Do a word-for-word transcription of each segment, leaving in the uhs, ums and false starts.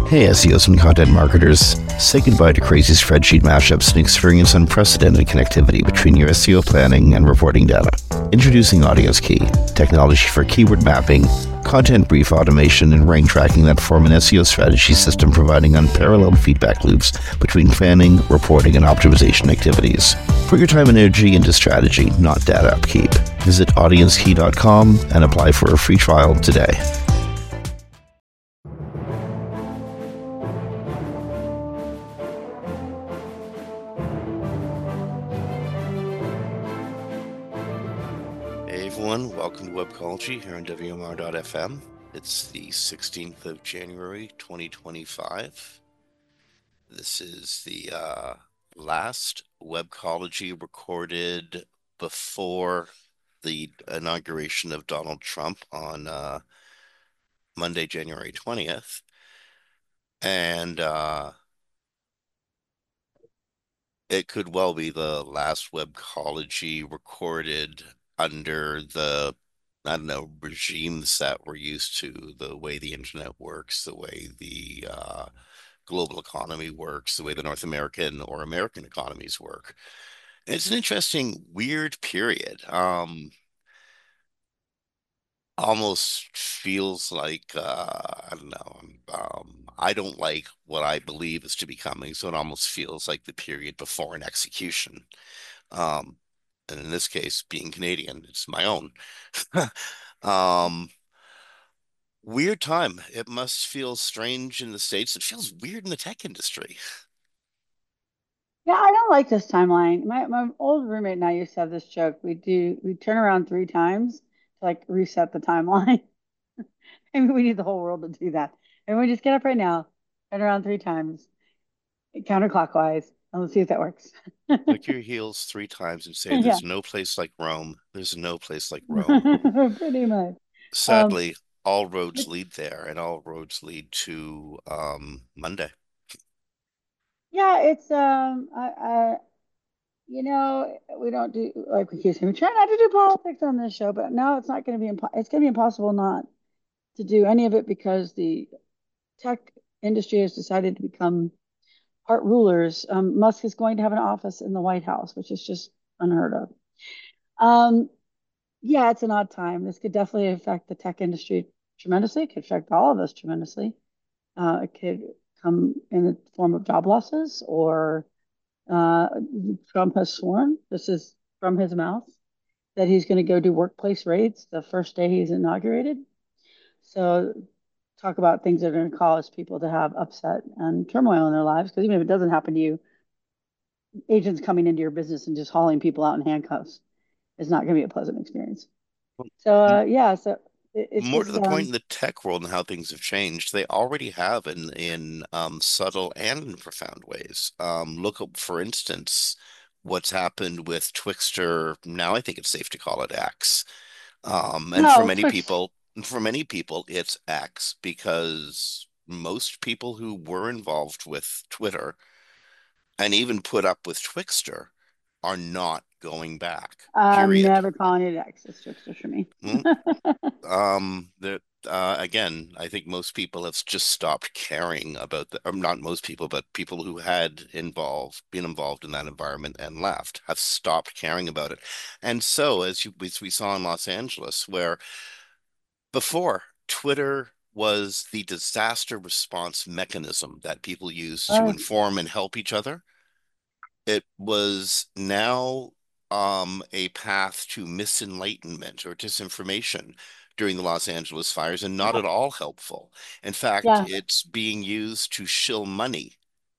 Hey S E Os and content marketers, say goodbye to crazy spreadsheet mashups and experience unprecedented connectivity between your S E O planning and reporting data. Introducing Audience Key, technology for keyword mapping, content brief automation, and rank tracking that form an S E O strategy system providing unparalleled feedback loops between planning, reporting, and optimization activities. Put your time and energy into strategy, not data upkeep. Visit audience key dot com and apply for a free trial today. Hey everyone, welcome to Webcology here on W M R dot F M. It's the sixteenth of January, twenty twenty-five. This is the uh, last Webcology recorded before the inauguration of Donald Trump on uh, Monday, January twentieth. And uh, it could well be the last Webcology recorded under the, I don't know, regimes that we're used to, the way the internet works, the way the uh, global economy works, the way the North American or American economies work. And it's an interesting, weird period. Um, almost feels like, uh, I don't know, um, I don't like what I believe is to be coming, so it almost feels like the period before an execution. Um, and in this case, being Canadian, it's my own. um, Weird time. It must feel strange in the States. It feels weird in the tech industry. Yeah, I don't like this timeline. My my old roommate and I used to have this joke. We do we turn around three times to like reset the timeline. Maybe we need the whole world to do that. And we just get up right now, turn around three times, counterclockwise, and let's see if that works. Click your heels three times and say, Yeah, "There's no place like Rome. There's no place like Rome." pretty much. Um, Sadly, all roads lead there, and all roads lead to um, Monday. yeah, it's um, I, I you know we don't do like we keep saying we try not to do politics on this show, but no, it's not going to be impo- it's going to be impossible not to do any of it because the tech industry has decided to become part rulers. Um, Musk is going to have an office in the White House, which is just unheard of. Um, yeah, it's an odd time. This could definitely affect the tech industry tremendously. It could affect all of us tremendously. Uh, it could come in the form of job losses, or uh, Trump has sworn, this is from his mouth, that he's going to go do workplace raids the first day he's inaugurated. So talk about things that are going to cause people to have upset and turmoil in their lives. Because even if it doesn't happen to you, agents coming into your business and just hauling people out in handcuffs is not going to be a pleasant experience. So uh, yeah, so it, it's More to just the point, in um, the tech world and how things have changed, they already have in in um, subtle and in profound ways. Um, look up, for instance, what's happened with Twixter. Now, I think it's safe to call it X. Um, and for no many Twitch. people, for many people, it's X because most people who were involved with Twitter and even put up with Twixter are not going back. I'm Period. never calling it X. It's Twixter for me. Mm, Um, that uh, again, I think most people have just stopped caring about the, or not most people, but people who had involved, been involved in that environment and left have stopped caring about it. And so, as you, as we saw in Los Angeles, where before Twitter was the disaster response mechanism that people used to Uh, inform and help each other, it was now um, a path to misenlightenment or disinformation during the Los Angeles fires, and not yeah, at all helpful. In fact, yeah. it's being used to shill money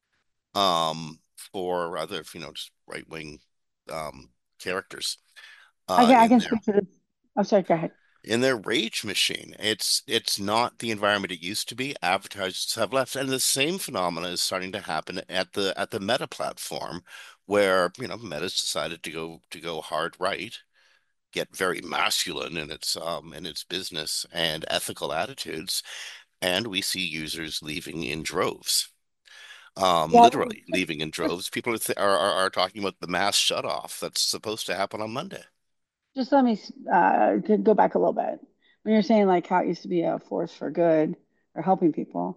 um, for other, you know, just right-wing um, characters I uh, can I in can there speak to this. I'm sorry. Go ahead. in their rage machine. It's it's not the environment it used to be. Advertisers have left, and the same phenomena is starting to happen at the at the Meta platform, where you know Meta's decided to go to go hard right, get very masculine in its um in its business and ethical attitudes, and we see users leaving in droves. Um, Yeah, literally leaving in droves. People are, th are are are talking about the mass shut off that's supposed to happen on Monday. just let me uh, go back a little bit. When you're saying like how it used to be a force for good or helping people,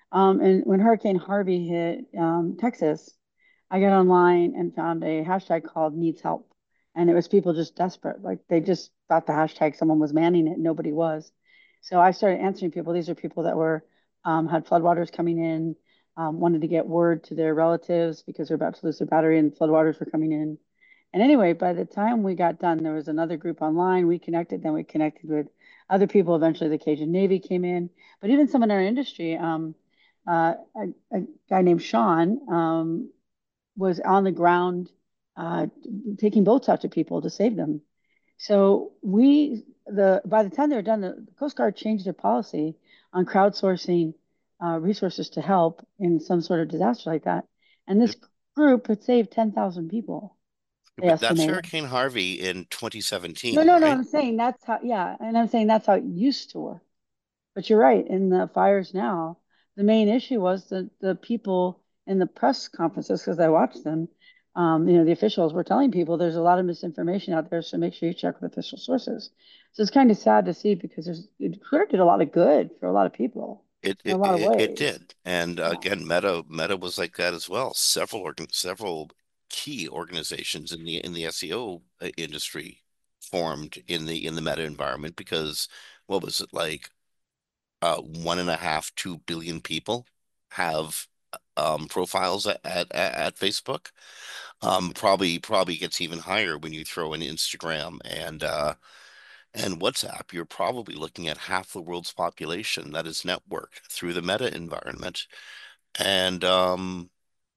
Um, and when Hurricane Harvey hit um, Texas, I got online and found a hashtag called needs help. And it was people just desperate. Like they just thought the hashtag someone was manning it. Nobody was. So I started answering people. These are people that were um, had floodwaters coming in, um, wanted to get word to their relatives because they're about to lose their battery and floodwaters were coming in. And anyway, by the time we got done, there was another group online. We connected, then we connected with other people. Eventually, the Cajun Navy came in, but even some in our industry. Um, uh, a, a guy named Sean um, was on the ground uh, taking boats out to people to save them. So we, the by the time they were done, the, the Coast Guard changed their policy on crowdsourcing uh, resources to help in some sort of disaster like that. And this group had saved ten thousand people, they But that's estimated. Hurricane Harvey in No, twenty seventeen, no, no. right? I'm saying that's how, yeah. And I'm saying that's how it used to work. But you're right. In the fires now, the main issue was that the people in the press conferences, because I watched them, um, you know, the officials were telling people there's a lot of misinformation out there, so make sure you check with official sources. So it's kind of sad to see because there's it Twitter did a lot of good for a lot of people It in a it lot of it, it ways. did, and uh, Yeah. again, Meta Meta was like that as well. Several organ several key organizations in the in the S E O uh, industry formed in the in the Meta environment because what was it like uh, one and a half, two billion people have um, profiles at, at at Facebook. Um, probably probably gets even higher when you throw in Instagram and uh, and WhatsApp. You're probably looking at half the world's population that is networked through the Meta environment. And um,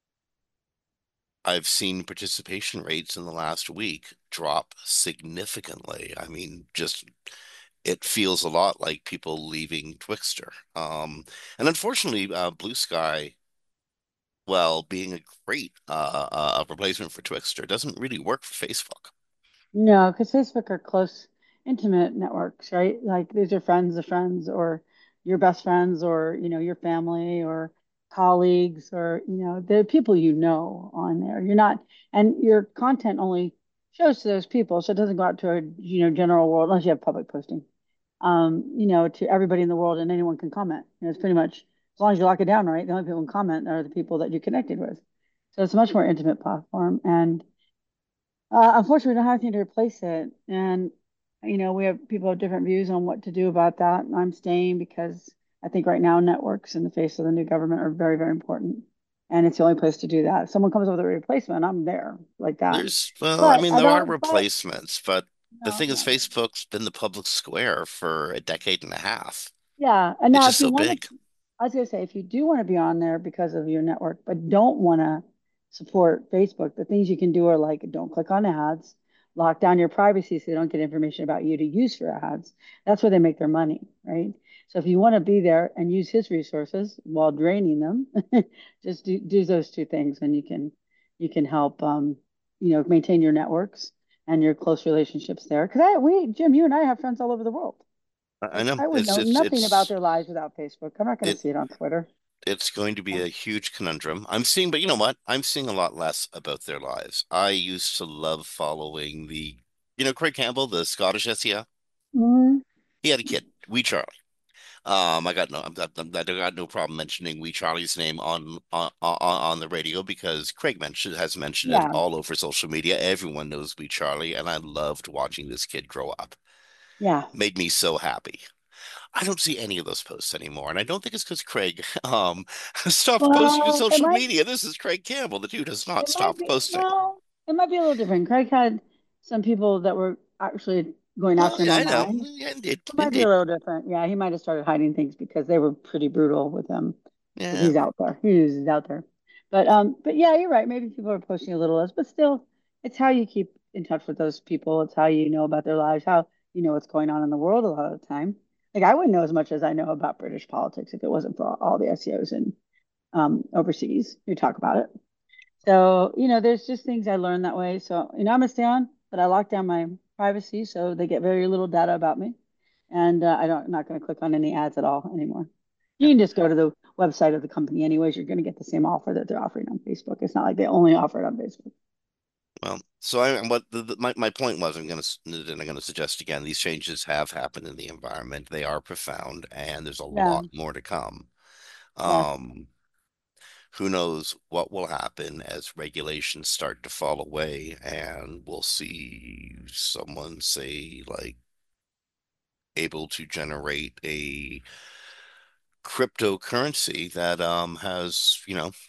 I've seen participation rates in the last week drop significantly. I mean, just it feels a lot like people leaving Twixter. Um, and unfortunately, uh, Blue Sky, well, being a great uh, uh, replacement for Twixter, doesn't really work for Facebook. No, because Facebook are close, intimate networks, right? Like these are friends of friends or your best friends or, you know, your family or colleagues or, you know, the people you know on there. You're not, and your content only shows to those people. So it doesn't go out to a, you know, general world unless you have public posting, um, you know, to everybody in the world and anyone can comment. You know, it's pretty much, as long as you lock it down right, the only people who can comment are the people that you connected with. So it's a much more intimate platform. And uh, unfortunately, we don't have anything to replace it. And, you know, we have people have different views on what to do about that. And I'm staying because I think right now networks in the face of the new government are very, very important. And it's the only place to do that. If someone comes up with a replacement, I'm there like that. There's, well, I But mean, I there are don't, but replacements, but the no, thing is, not really. Facebook's been the public square for a decade and a half. Yeah. And It's now, just if you so want big. to, I was going to say, if you do want to be on there because of your network, but don't want to support Facebook, the things you can do are like don't click on ads, lock down your privacy so they don't get information about you to use for ads. That's where they make their money, right? So if you want to be there and use his resources while draining them, just do, do those two things, and you can you can help um, you know maintain your networks and your close relationships there. Because I we Jim, you and I have friends all over the world. I I Like know I would it's know it's nothing about it's their lives without Facebook. I'm not going to it see it on Twitter. it's going to be Yeah. a huge conundrum. I'm seeing, but you know what? I'm seeing a lot less about their lives. I used to love following the, you know, Craig Campbell, the Scottish S E O. Mhm. He had a kid, Wee Charlie. Um, I got no, I got, I got no problem mentioning Wee Charlie's name on on on on the radio because Craig mentioned has mentioned it Yeah. all over social media. Everyone knows Wee Charlie, and I loved watching this kid grow up. Yeah. Made me so happy. I don't see any of those posts anymore, and I don't think it's because Craig um stopped posting to Well, it social might media. This is Craig Campbell. The dude has not it might stopped be posting. well, it might be a little different. Craig had some people that were actually going Well, after him yeah, I know. online. Yeah, indeed, It might be a indeed. little different. Yeah, he might have started hiding things because they were pretty brutal with him because Yeah. he's out there. He's out there. But um, but yeah, you're right. Maybe people are posting a little less, but still, it's how you keep in touch with those people. It's how you know about their lives, how you know what's going on in the world a lot of the time. Like I wouldn't know as much as I know about British politics if it wasn't for all the S E Os and um overseas who talk about it. So, you know, there's just things I learned that way. So, you know, I'm a stay on, but I lock down my privacy so they get very little data about me. And uh, I don't, I'm not going to click on any ads at all anymore. You Yeah. can just go to the website of the company anyways. You're going to get the same offer that they're offering on Facebook. It's not like they only offer it on Facebook. Well, so I what the, the, my my point was I'm going to and I'm going to suggest again these changes have happened in the environment. They are profound, and there's a Yeah. lot more to come. Yes. Um, who knows what will happen as regulations start to fall away, and we'll see someone say like able to generate a cryptocurrency that um has, you know,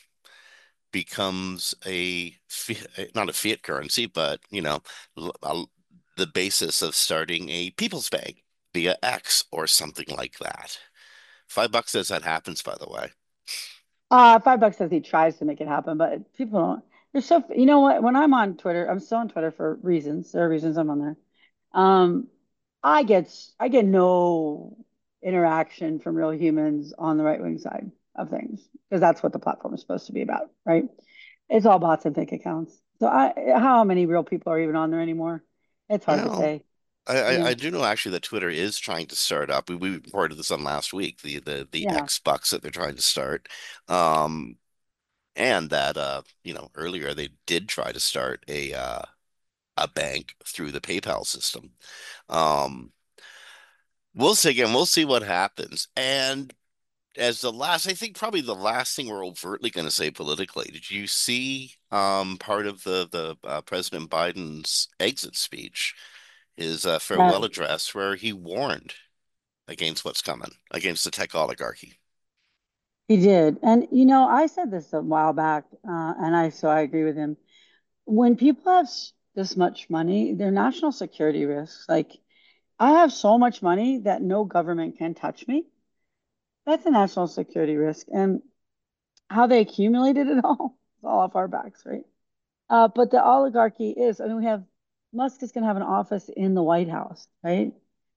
becomes a not a fiat currency, but you know, the basis of starting a people's bank via X or something like that. Five bucks says that happens, by the way. Uh, five bucks says he tries to make it happen, but people don't. They're so, you know what? When I'm on Twitter, I'm still on Twitter for reasons. There are reasons I'm on there. Um, I get s- I get no interaction from real humans on the right wing side of things because that's what the platform is supposed to be about, right? It's all bots and fake accounts. So I, how many real people are even on there anymore? It's hard to Well, say, I, you I, I know. do know actually that Twitter is trying to start up. We, we reported this on last week, the the the Yeah, X bucks that they're trying to start. Um, and that uh, you know, earlier they did try to start a uh a bank through the PayPal system. Um, we'll see again, we'll see what happens. And as the last, I think probably the last thing we're overtly going to say politically, did you see um, part of the the uh, President Biden's exit speech, his uh, yeah, farewell address, where he warned against what's coming, against the tech oligarchy? he did. And you know, I said this a while back, uh, and I so I agree with him. When people have s- this much money, they're national security risks. Like I have so much money that no government can touch me. That's a national security risk. And how they accumulated it all, it's all off our backs, right? Uh, but the oligarchy is, I mean, we have Musk is going to have an office in the White House, right?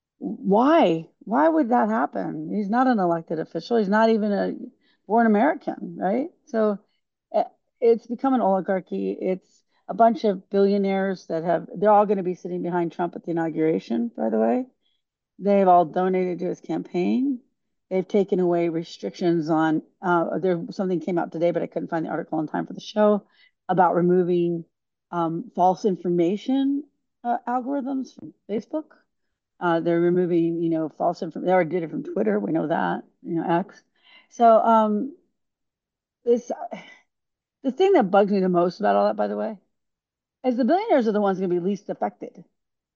Why? Why would that happen? He's not an elected official. He's not even a born American, right? So uh, it's become an oligarchy. It's a bunch of billionaires that have, they're all going to be sitting behind Trump at the inauguration, by the way. They've all donated to his campaign. They've taken away restrictions on, uh, there something came out today, but I couldn't find the article in time for the show about removing um, false information uh, algorithms from Facebook. Uh, they're removing, you know, false information. They already did it from Twitter. We know that, you know, X. So um, this the thing that bugs me the most about all that, by the way, is the billionaires are the ones going to be least affected.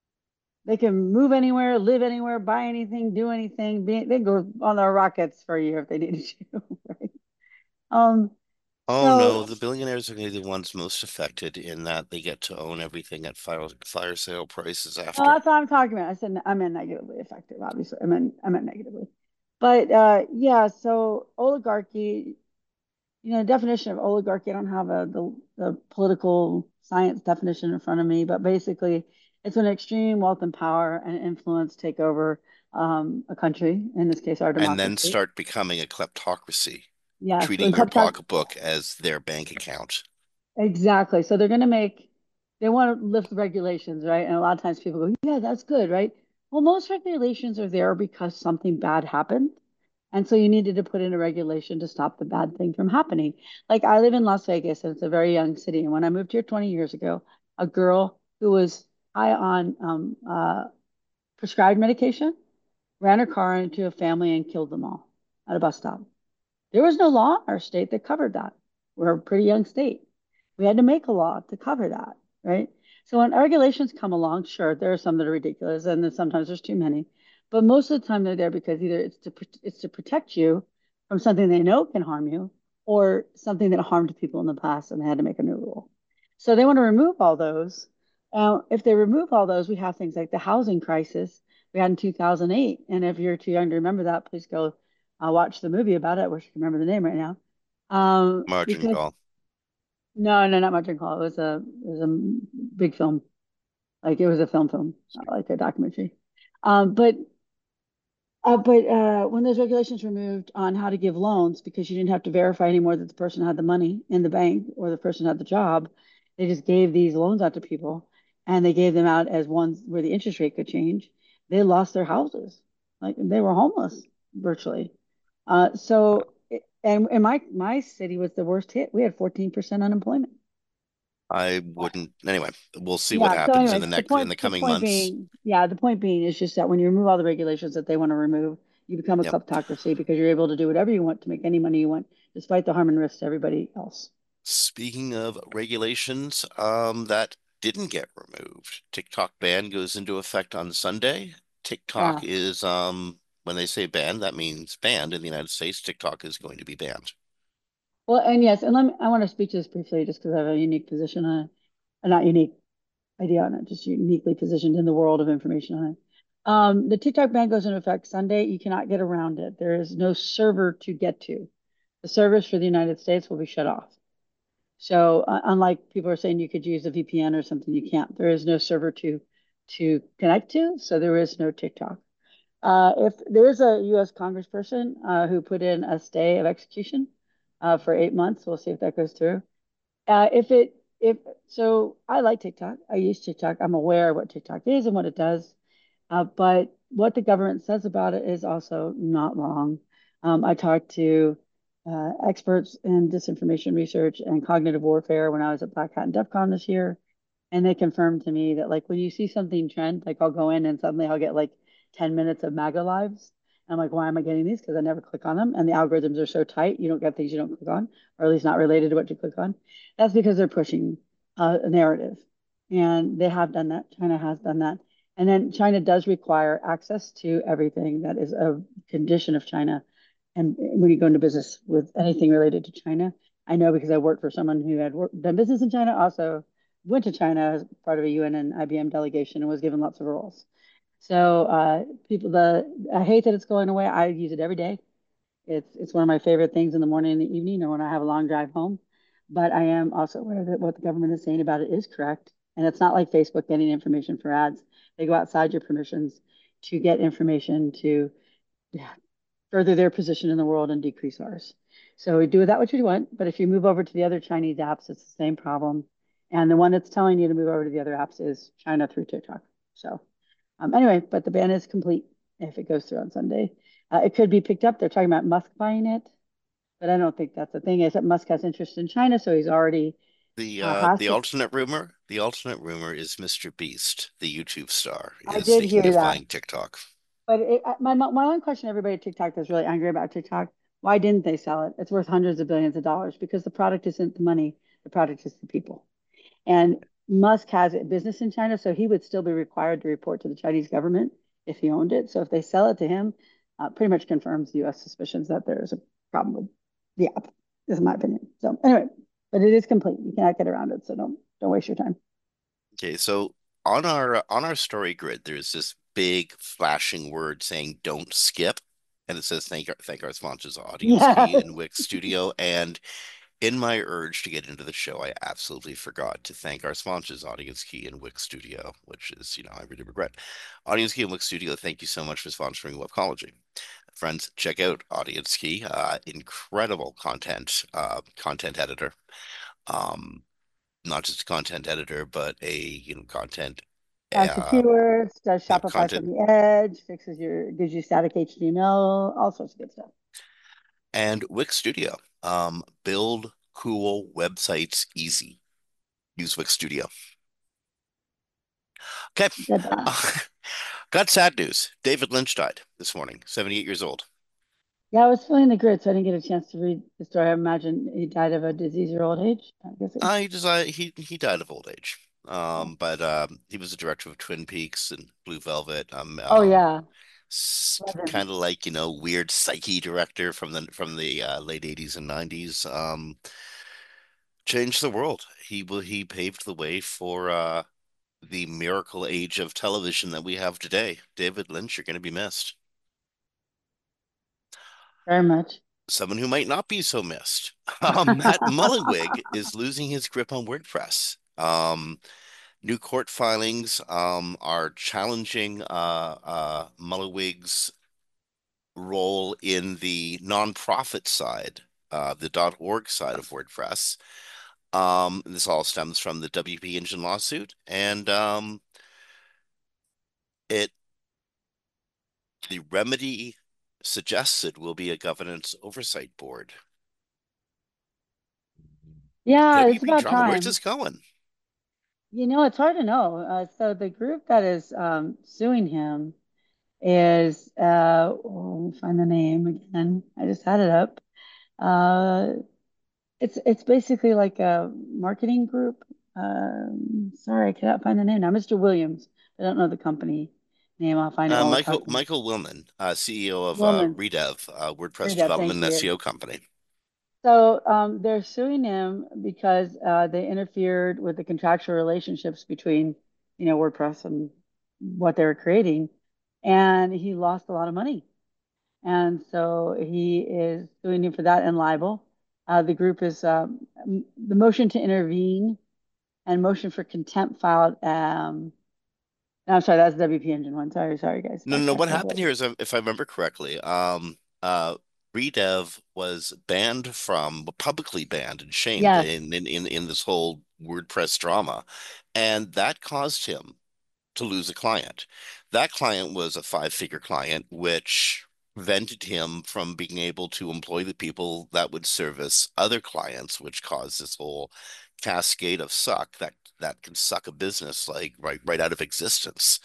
They can move anywhere, live anywhere, buy anything, do anything. Be, they go on their rockets for a year if they needed to, right? Um, Oh no, so the billionaires are going to be the ones most affected in that they get to own everything at fire, fire sale prices well, after. that's what I'm talking about. I said I meant negatively affected, obviously. I meant I meant negatively. But uh, yeah, so oligarchy, you know, definition of oligarchy, I don't have a the, the political science definition in front of me, but basically it's when extreme wealth and power and influence take over um, a country, in this case, our And then democracy. start becoming a kleptocracy, Yes, treating when your kleptocracy. pocketbook as their bank account. Exactly. So they're going to make, they want to lift regulations, right? And a lot of times people go, yeah, that's good, right? Well, most regulations are there because something bad happened. And so you needed to put in a regulation to stop the bad thing from happening. Like I live in Las Vegas and it's a very young city. And when I moved here twenty years ago, a girl who was high on um, uh, prescribed medication ran her car into a family and killed them all at a bus stop. There was no law in our state that covered that. We're a pretty young state. We had to make a law to cover that, right? So when regulations come along, sure, there are some that are ridiculous, and then sometimes there's too many. But most of the time, they're there because either it's to it's to protect you from something they know can harm you, or something that harmed people in the past, and they had to make a new rule. So they want to remove all those. Uh, if they remove all those, we have things like the housing crisis we had in two thousand eight. And if you're too young to remember that, please go I'll watch the movie about it. I wish I could remember the name right now. Um, Margin because call. no, no, not Martin Call. It was a it was a big film. Like it was a film film, not like a documentary. Um, but uh, but uh, when those regulations were moved on how to give loans, because you didn't have to verify anymore that the person had the money in the bank or the person had the job, they just gave these loans out to people, and they gave them out as ones where the interest rate could change. They lost their houses, like they were homeless virtually. Uh, so, and, and my my city was the worst hit. We had fourteen percent unemployment. I wouldn't. Anyway, we'll see what Yeah. So, happens in anyways, the the next in point the the coming point months. being, yeah, the point being is just that when you remove all the regulations that they want to remove, You become a Yep. kleptocracy because you're able to do whatever you want to make any money you want, despite the harm and risk to everybody else. Speaking of regulations, um, that didn't get removed. TikTok ban goes into effect on Sunday. TikTok Yeah. is, um, when they say banned, that means banned in the United States. TikTok is going to be banned. Well, and yes, and let me, I want to speak to this briefly just because I have a unique position on it. Uh, not unique idea on it, just uniquely positioned in the world of information on it. Um, the TikTok ban goes into effect Sunday. You cannot get around it. There is no server to get to. The servers for the United States will be shut off. So uh, unlike people are saying you could use a V P N or something, you can't. There is no server to to connect to, so there is no TikTok. Uh, if there is a U S congressperson uh, who put in a stay of execution uh, for eight months, we'll see if that goes through. Uh, if it if so, I like TikTok. I use TikTok. I'm aware of what TikTok is and what it does. Uh, but what the government says about it is also not wrong. Um, I talked to uh, experts in disinformation research and cognitive warfare when I was at Black Hat and DEF CON this year, and they confirmed to me that like when you see something trend, like I'll go in and suddenly I'll get like ten minutes of MAGA lives. And I'm like, why am I getting these? Because I never click on them, and the algorithms are so tight, you don't get things you don't click on, or at least not related to what you click on. That's because they're pushing uh, a narrative, and they have done that. China has done that. And then China does require access to everything that is a condition of China. And when you go into business with anything related to China, I know because I worked for someone who had worked, done business in China, also went to China as part of a U N and I B M delegation and was given lots of roles. So uh, people, the I hate that it's going away. I use it every day. It's it's one of my favorite things in the morning and the evening or when I have a long drive home. But I am also aware that what the government is saying about it is correct. And it's not like Facebook getting information for ads. They go outside your permissions to get information to further their position in the world and decrease ours. So we do that what you want. But if you move over to the other Chinese apps, it's the same problem. And the one that's telling you to move over to the other apps is China through TikTok. So um, anyway, but the ban is complete if it goes through on Sunday. Uh, it could be picked up. They're talking about Musk buying it, but I don't think that's the thing. Is that Musk has interest in China, so he's already The uh, uh has the to. alternate rumor, the alternate rumor is mister Beast, the YouTube star, I is did thinking hear of that, buying TikTok. but it, my my one question, everybody at TikTok that's really angry about TikTok, why didn't they sell it? It's worth hundreds of billions of dollars because the product isn't the money, the product is the people. And Musk has a business in China, so he would still be required to report to the Chinese government if he owned it. So if they sell it to him, uh, pretty much confirms U S suspicions that there is a problem with the app, is my opinion. So anyway, but it is complete. You cannot get around it, so don't don't waste your time. Okay, so on our on our story grid, there's this big flashing word saying "Don't skip," and it says "Thank our thank our sponsors, Audience Yeah. Key and Wix Studio." And in my urge to get into the show, I absolutely forgot to thank our sponsors, Audience Key and Wix Studio, which is, you know, I really regret. Audience Key and Wix Studio, thank you so much for sponsoring Webcology. Friends, check out Audience Key, uh, incredible content, uh, content editor. Um, Not just a content editor, but a, you know, content, Has the uh, keywords, does you know, Shopify from content the edge, fixes your, gives you static H T M L, all sorts of good stuff. and Wix Studio. Um, build cool websites easy. Use Wix Studio. Okay. Did that. Got sad news. David Lynch died this morning, seventy-eight years old. Yeah, I was feeling the grit, so I didn't get a chance to read the story. I imagine he died of a disease or old age. I guess it, Uh, he just uh, he he died of old age. yeah. Um, but um, he was the director of Twin Peaks and Blue Velvet. Um, Oh um, yeah, legend. kind of like, you know, weird psyche director from the from the uh, late eighties and nineties. Um, changed the world. He he paved the way for uh the miracle age of television that we have today. David Lynch, you're going to be missed. Very much. Someone who might not be so missed. Um, Matt Mullenweg is losing his grip on WordPress. Um, new court filings um, are challenging uh, uh, Mullenweg's role in the nonprofit side, uh, the .org side of WordPress. Um, this all stems from the W P Engine lawsuit, and um, it the remedy suggested will be a governance oversight board. Yeah, it's W P about drama, where's time. this going? You know, it's hard to know. Uh, so the group that is um, suing him is uh, oh, let me find the name again. I just had it up. Uh, it's it's basically like a marketing group. Um, sorry, I cannot find the name now. mister Williams. I don't know the company name. I'll find it Uh, while we're Michael talking. Michael Willman, uh, C E O of uh, Williams. Redev, uh, WordPress Rita, development thank and S E O you. company. So um, they're suing him because uh, they interfered with the contractual relationships between, you know, WordPress and what they were creating, and he lost a lot of money. And so he is suing him for that and libel. Uh, the group is um, the motion to intervene and motion for contempt filed. Um, no, I'm sorry, that's the W P Engine one. Sorry, sorry, guys. No, no, no. What Backtrack a happened little here is, um, if I remember correctly, um, uh, Redev was banned from, publicly banned and shamed Yes. in, in in in this whole WordPress drama, and that caused him to lose a client. That client was a five-figure client, which prevented him from being able to employ the people that would service other clients, which caused this whole cascade of suck that that can suck a business like right right out of existence.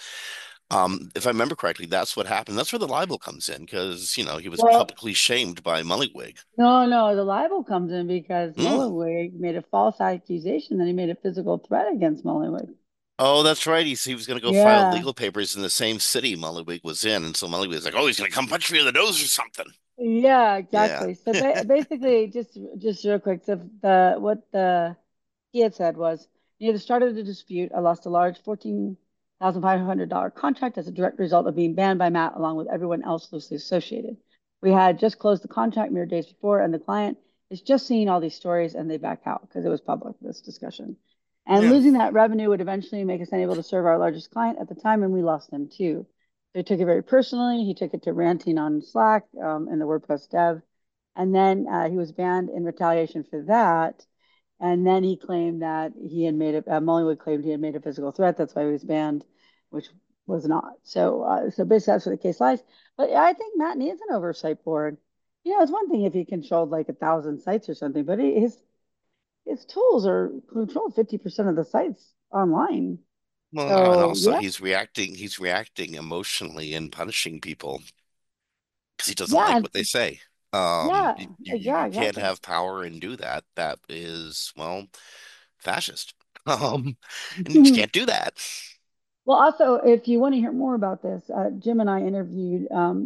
Um, if I remember correctly, that's what happened. That's where the libel comes in because, you know, he was Well, publicly shamed by Mullywig. no, no, the libel comes in because Mm. Mullenweg made a false accusation that he made a physical threat against Mullenweg. Oh, that's right. He, he was going to go file Yeah. legal papers in the same city Mullywig was in. And so Mullywig was like, oh, he's going to come punch me in the nose or something. Yeah, Yeah. exactly. So ba basically, just just real quick, so the what the he had said was near the start of the dispute, I lost a large fourteen thousand five hundred dollars contract as a direct result of being banned by Matt, along with everyone else loosely associated. We had just closed the contract mere days before, and the client is just seeing all these stories, and they back out because it was public, this discussion. And Yeah. losing that revenue would eventually make us unable to serve our largest client at the time, and we lost them too. So he took it very personally. He took it to ranting on Slack um, in the WordPress dev. And then uh, he was banned in retaliation for that. And then he claimed that he had made a, uh, Mollywood claimed he had made a physical threat. That's why he was banned, which was not. So, uh, so basically, that's where the case lies. But I think Matt needs an oversight board. You know, it's one thing if he controlled like a thousand sites or something, but he, his his tools are control fifty percent of the sites online. Well, and So also yeah, he's reacting, he's reacting emotionally and punishing people because he doesn't yeah, like and, what they say. Um, yeah, you, you, yeah, you can't exactly. have power and do that. That is, well, fascist. Um, and you just can't do that. Well, also, if you want to hear more about this, uh, Jim and I interviewed um,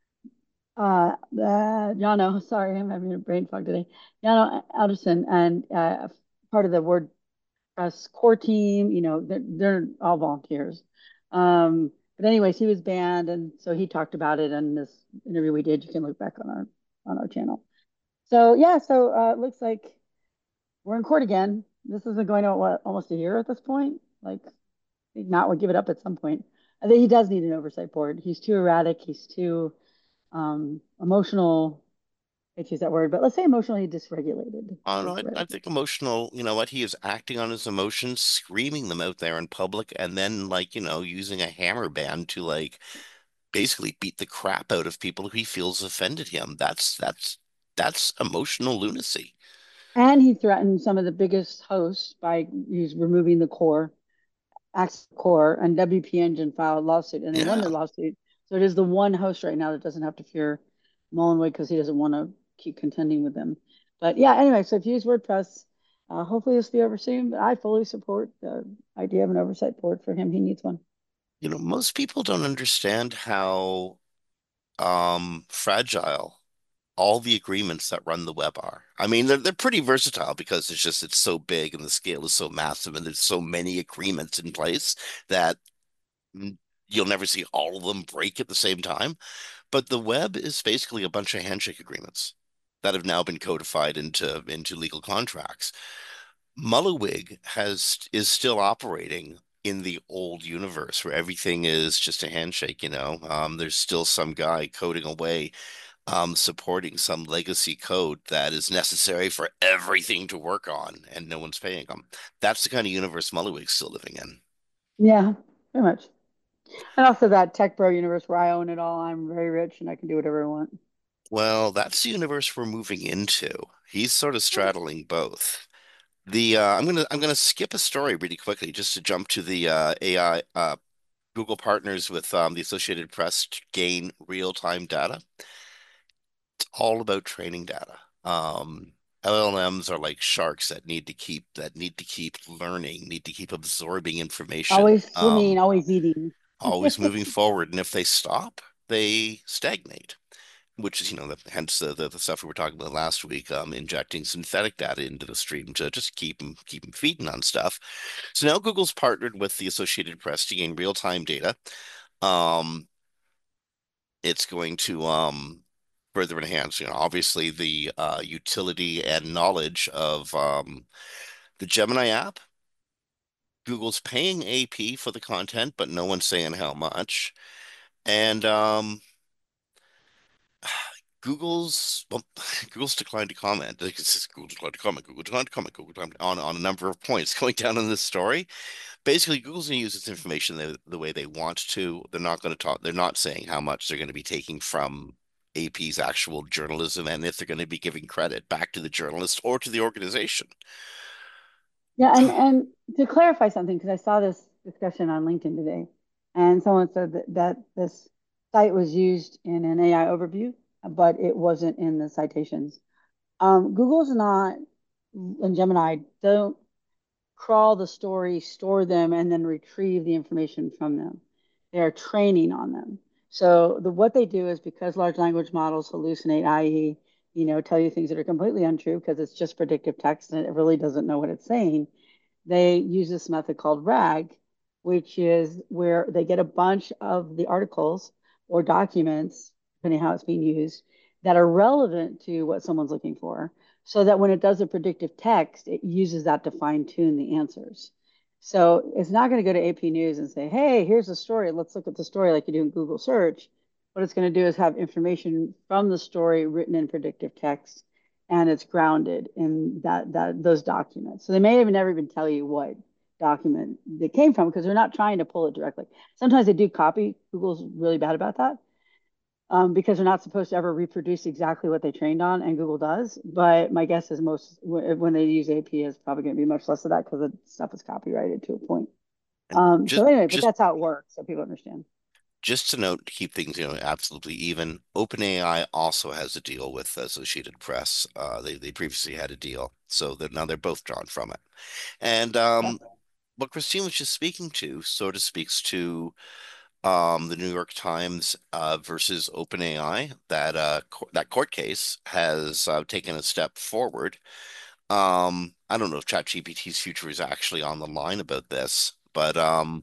uh, uh, Jano. Sorry, I'm having a brain fog today. Jano Alderson, and uh, part of the WordPress core team. You know, they're, they're all volunteers. Um, but anyways, he was banned, and so he talked about it in this interview we did. You can look back on our on our channel. So yeah, so uh, it looks like we're in court again. This has been going on what almost a year at this point. Like Matt would give it up at some point. I think he does need an oversight board. He's too erratic. He's too um, emotional. I hate to use that word, but let's say emotionally dysregulated. I don't Is know. the right I, I word. think emotional, you know what? He is acting on his emotions, screaming them out there in public, and then like, you know, using a hammer band to like basically beat the crap out of people who he feels offended him. That's that's that's emotional lunacy. And he threatened some of the biggest hosts by he's removing the core, Access Core, and W P Engine filed a lawsuit, and they won Yeah. their lawsuit. So it is the one host right now that doesn't have to fear Mullenweg because he doesn't want to keep contending with them. But yeah, anyway, so if you use WordPress, uh, hopefully this will be over soon. But I fully support the idea of an oversight board for him. He needs one. You know, most people don't understand how um fragile all the agreements that run the web are. I mean, they're they're pretty versatile because it's just it's so big and the scale is so massive and there's so many agreements in place that mm, you'll never see all of them break at the same time. But the web is basically a bunch of handshake agreements that have now been codified into into legal contracts. Mullowig has is still operating in the old universe where everything is just a handshake, you know. Um, there's still some guy coding away, um, supporting some legacy code that is necessary for everything to work on, and no one's paying them. That's the kind of universe Mullowig's still living in. Yeah, very much. And also that tech bro universe where I own it all. I'm very rich and I can do whatever I want. Well, that's the universe we're moving into. He's sort of straddling both. The uh, I'm gonna I'm gonna skip a story really quickly just to jump to the uh, A I uh, Google partners with um, the Associated Press to gain real-time data. It's all about training data. Um, L L Ms are like sharks that need to keep that need to keep learning, need to keep absorbing information, Always swimming, um, always eating. always moving forward. And if they stop, they stagnate, which is, you know, the, hence the, the, the stuff we were talking about last week, um, injecting synthetic data into the stream to just keep them keep them feeding on stuff. So now Google's partnered with the Associated Press to gain real-time data. Um, it's going to um, further enhance, you know, obviously the uh, utility and knowledge of um, the Gemini app. Google's paying A P for the content, but no one's saying how much. And um, Google's well, Google's declined to comment. It's just Google declined to comment. Google declined to comment. Google declined on on a number of points going down in this story. Basically, Google's going to use this information the, the way they want to. They're not going to talk. They're not saying how much they're going to be taking from A P's actual journalism, and if they're going to be giving credit back to the journalist or to the organization. Yeah, and and to clarify something, because I saw this discussion on LinkedIn today, and someone said that, that this site was used in an A I overview, but it wasn't in the citations. Um, Google's not, and Gemini don't crawl the story, store them, and then retrieve the information from them. They are training on them. So the what they do is because large language models hallucinate, that is, you know, tell you things that are completely untrue because it's just predictive text and it really doesn't know what it's saying. They use this method called RAG, which is where they get a bunch of the articles or documents, depending how it's being used, that are relevant to what someone's looking for, so that when it does a predictive text, it uses that to fine tune the answers. So it's not going to go to A P News and say, hey, here's a story. Let's look at the story like you do in Google search. What it's going to do is have information from the story written in predictive text, and it's grounded in that that those documents. So they may even never even tell you what document they came from because they're not trying to pull it directly. Sometimes they do copy. Google's really bad about that, um, because they're not supposed to ever reproduce exactly what they trained on, and Google does. But my guess is most when they use A P is probably going to be much less of that because the stuff is copyrighted to a point. And Um, so just anyway, but just that's how it works, so people understand. just to note, to keep things, you know, absolutely even, OpenAI also has a deal with Associated Press. Uh, they they previously had a deal, so that now they're both drawn from it. And Yep. um, what Christine was just speaking to sort of speaks to um, the New York Times uh, versus OpenAI. That uh, co that court case has uh, taken a step forward. Um, I don't know if ChatGPT's future is actually on the line about this, but um,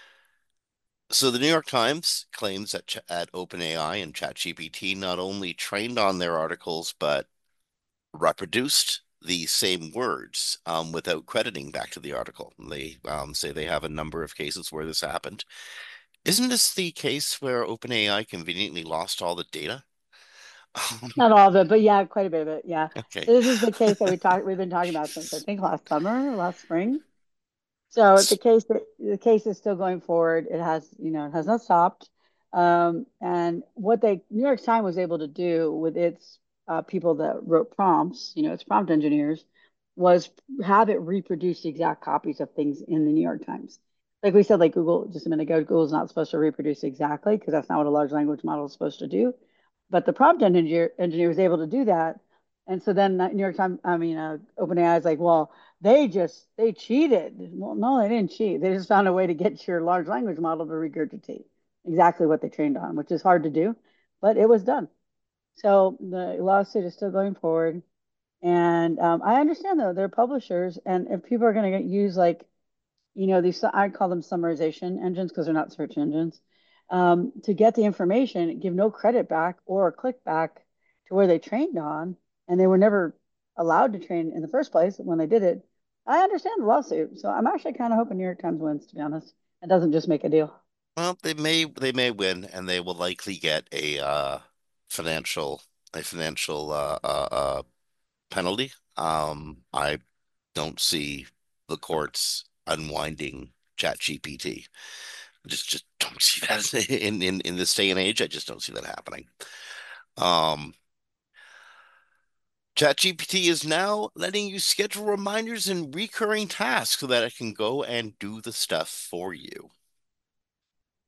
so the New York Times claims that Ch at OpenAI and ChatGPT not only trained on their articles, but reproduced the same words um, without crediting back to the article. They um, say they have a number of cases where this happened. Isn't this the case where OpenAI conveniently lost all the data? Not all of it, but yeah, quite a bit of it. Yeah. Okay. So this is the case that we talked we've been talking about since I think last summer, last spring. So the case the case is still going forward. It has, you know, it has not stopped. Um, and what they New York Times was able to do with its uh, people that wrote prompts, you know, its prompt engineers, was have it reproduce exact copies of things in the New York Times. Like we said, like Google just a minute ago, Google's not supposed to reproduce exactly because that's not what a large language model is supposed to do. But the prompt engineer engineer was able to do that. And so then New York Times, I mean, uh, OpenAI is like, well, they just they cheated. Well, no, they didn't cheat. They just found a way to get your large language model to regurgitate exactly what they trained on, which is hard to do, but it was done. So the lawsuit is still going forward. And um, I understand though, they're publishers, and if people are going to use like, you know, these I call them summarization engines because they're not search engines, um, to get the information, give no credit back or a click back to where they trained on, and they were never allowed to train in the first place when they did it. I understand the lawsuit, so I'm actually kind of hoping New York Times wins, to be honest. It doesn't just make a deal. Well, they may they may win, and they will likely get a uh, financial a financial uh, uh, uh, penalty. Um, I don't see the courts unwinding ChatGPT. Just just don't see that in, in in this day and age. I just don't see that happening. Um, ChatGPT is now letting you schedule reminders and recurring tasks so that it can go and do the stuff for you.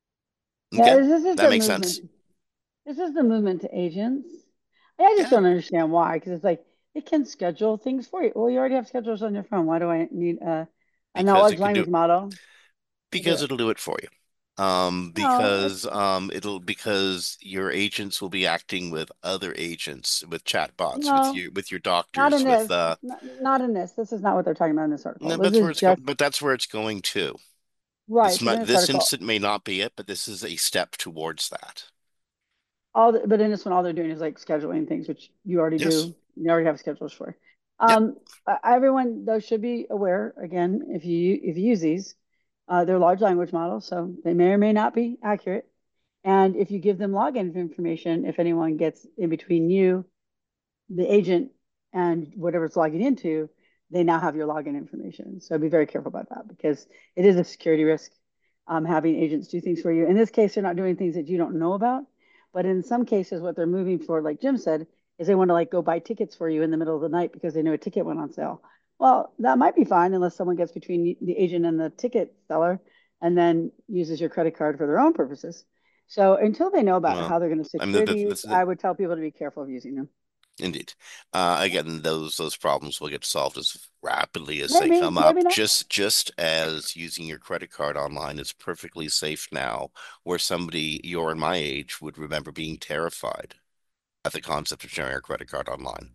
Yeah, Okay, this is that the makes movement. sense. This is the movement to agents. I just Yeah, don't understand why, because it's like it can schedule things for you. Well, you already have schedulers on your phone. Why do I need a, a because large it can do language model to do because it? it'll do it for you. Um, No, it's because um, it'll because your agents will be acting with other agents, with chatbots, with no, you, with your not in doctors, with this. uh, Not, not in this. This is not what they're talking about in this article. no, This that's where is it's going. just But that's where it's going to. This right. But in might this this article, instant may not be it, but this is a step towards that. all the, but in this one, all they're doing is like scheduling things, which you already Yes. do. You already have schedulers for. Yep. Um, uh, everyone though should be aware. Again, if you if you use these, uh, they're large language models, so they may or may not be accurate. And if you give them login information, if anyone gets in between you, the agent, and whatever's logging into, they now have your login information. So be very careful about that because it is a security risk, um, having agents do things for you. In this case, they're not doing things that you don't know about. But in some cases, what they're moving for, like Jim said, is they want to like go buy tickets for you in the middle of the night because they know a ticket went on sale. Well, that might be fine unless someone gets between the agent and the ticket seller and then uses your credit card for their own purposes. So until they know about Well, how they're going to I mean, secure that's, these, that's, I would tell people to be careful of using them. indeed. Uh, again, those those problems will get solved as rapidly as they Maybe, come maybe up. not. Just just as using your credit card online is perfectly safe now, where somebody your and my age would remember being terrified at the concept of sharing a credit card online.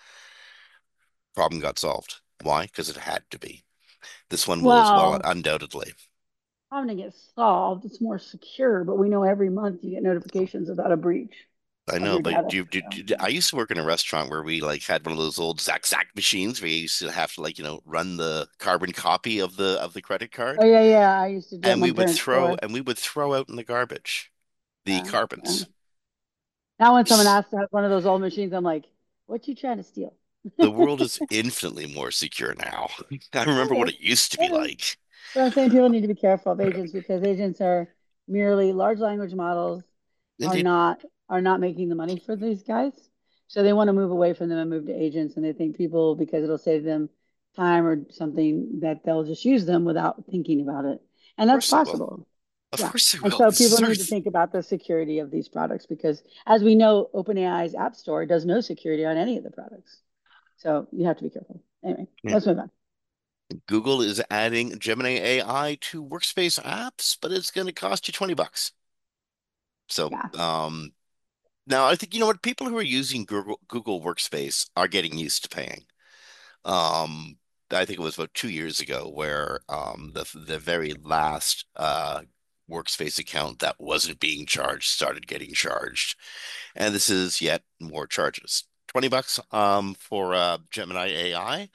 Problem got solved. Why? Because it had to be. This one will as well, Well, undoubtedly. having to get solved, it's more secure, but we know every month you get notifications about a breach I of know, your but data. do, do, So, do, I used to work in a restaurant where we like had one of those old Zack Zack machines where you used to have to like, you know, run the carbon copy of the of the credit oh card. yeah, yeah, I used to do it at and my we would parents' throw store. and we would throw out in the garbage the Yeah, yeah. carbons. Now when someone asks to have one of those old machines, I'm like, "What you trying to steal?" The world is infinitely more secure now. I remember It what is. it used to be It is. like. But I'm saying people need to be careful of agents because agents are merely large language models are Indeed. not are not making the money for these guys. So they want to move away from them and move to agents, and they think people because it'll save them time or something that they'll just use them without thinking about it. And Of that's course they will. possible. Of Yeah. course they And will. so This is people need to Earth. think about the security of these products because as we know, OpenAI's App Store does no security on any of the products. So you have to be careful. Anyway, Yeah. let's move on. Google is adding Gemini A I to workspace apps, but it's going to cost you twenty bucks. So, Yeah. um, now I think you know what people who are using Google Google Workspace are getting used to paying. Um, I think it was about two years ago where um, the the very last uh, Workspace account that wasn't being charged started getting charged, and this is yet more charges. twenty bucks um, for uh, Gemini A I,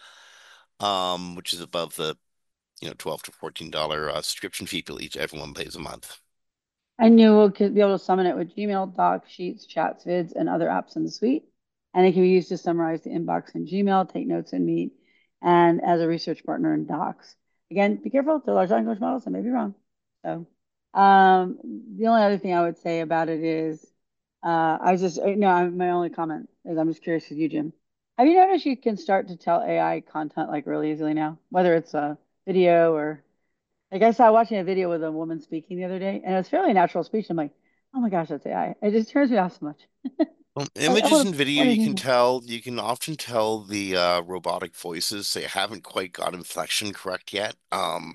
um, which is above the you know twelve to fourteen dollar uh, subscription fee people each everyone pays a month. And you will be able to summon it with Gmail, Docs, Sheets, Chats, Vids, and other apps in the suite. And it can be used to summarize the inbox in Gmail, take notes in Meet, and as a research partner in Docs. Again, be careful. They're large language models. I may be wrong. So, um, the only other thing I would say about it is, uh, I was just, uh, no, my only comment is I'm just curious with you, Jim. Have you noticed you can start to tell A I content like really easily now, whether it's a video or like I saw watching a video with a woman speaking the other day, and it was fairly natural speech. I'm like, oh my gosh, that's A I. It just turns me off so much. Well, Like, I images want and to, video, want you to can hear. tell, you can often tell the uh, robotic voices. They haven't quite got inflection correct yet. Um,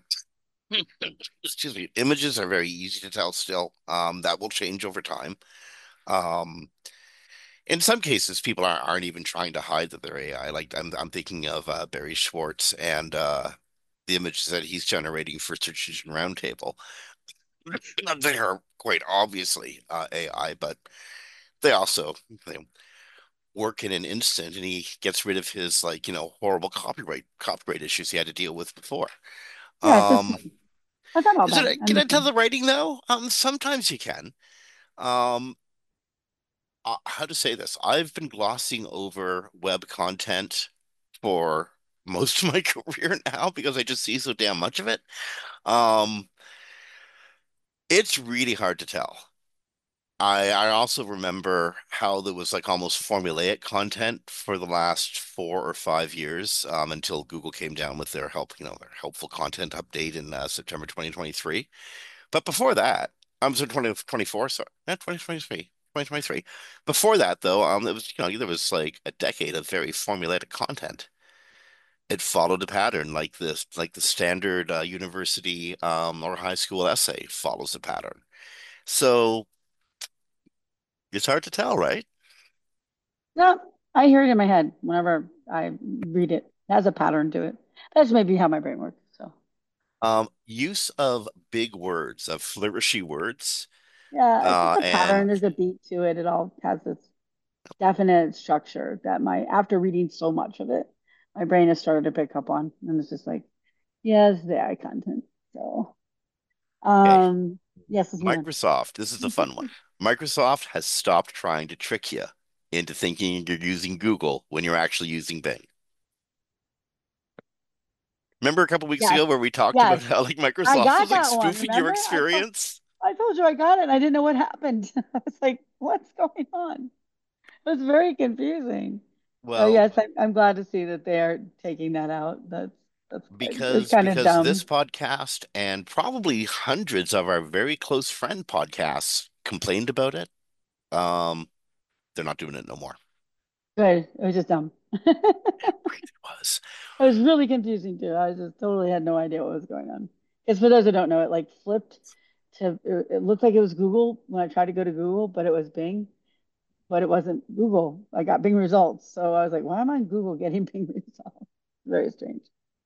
excuse me. Images are very easy to tell still. Um, that will change over time. Um, in some cases, people aren't, aren't even trying to hide that they're A I. Like I'm, I'm thinking of uh, Barry Schwartz and uh, the images that he's generating for Search Engine Roundtable. They are quite obviously uh, A I, but they also they work in an instant, and he gets rid of his like you know horrible copyright copyright issues he had to deal with before. Yeah, it's just Um, that's not all is bad. it? I Can I tell understand. the writing though? Um, sometimes you can. Um, uh, how to say this? I've been glossing over web content for most of my career now because I just see so damn much of it. Um, it's really hard to tell. I I also remember how there was like almost formulaic content for the last four or five years um, until Google came down with their help, you know, their helpful content update in uh, September twenty twenty-three. But before that, I'm sorry, twenty twenty-four, sorry. Yeah, twenty twenty-three. twenty twenty-three. Before that, though, um, it was, you know, there was like a decade of very formulaic content. It followed a pattern like this, like the standard uh, university um, or high school essay follows a pattern. So it's hard to tell, right? No, I hear it in my head whenever I read it. It has a pattern to it. That's maybe how my brain works. So Um, use of big words, of flourishy words, yeah, it's just uh, a and pattern. There's a beat to it. It all has this definite structure that my after reading so much of it, my brain has started to pick up on. And it's just like, yes, the eye content. So okay. um yes, let's move on. Microsoft, this is the fun one. Microsoft has stopped trying to trick you into thinking you're using Google when you're actually using Bing. Remember a couple weeks Yes, ago where we talked about yes. how like I Microsoft got was like that one. spoofing your Remember? I told experience? I told you I got it and I didn't know what happened. I was like, what's going on? It was very confusing. So Well, yes, I, I'm glad to see that they are taking that out. That's that's good. It's because kind of because this dumb. podcast and probably hundreds of our very close friend podcasts complained about it. Um, they're not doing it no more. Good. It was just dumb. It really was. It was really confusing too. I just totally had no idea what was going on. Because for those who don't know, it like flipped to it, it looked like it was Google when I tried to go to Google, but it was Bing, but it wasn't Google. I got Bing results. So I was like, why am I on Google getting Bing results? Very strange.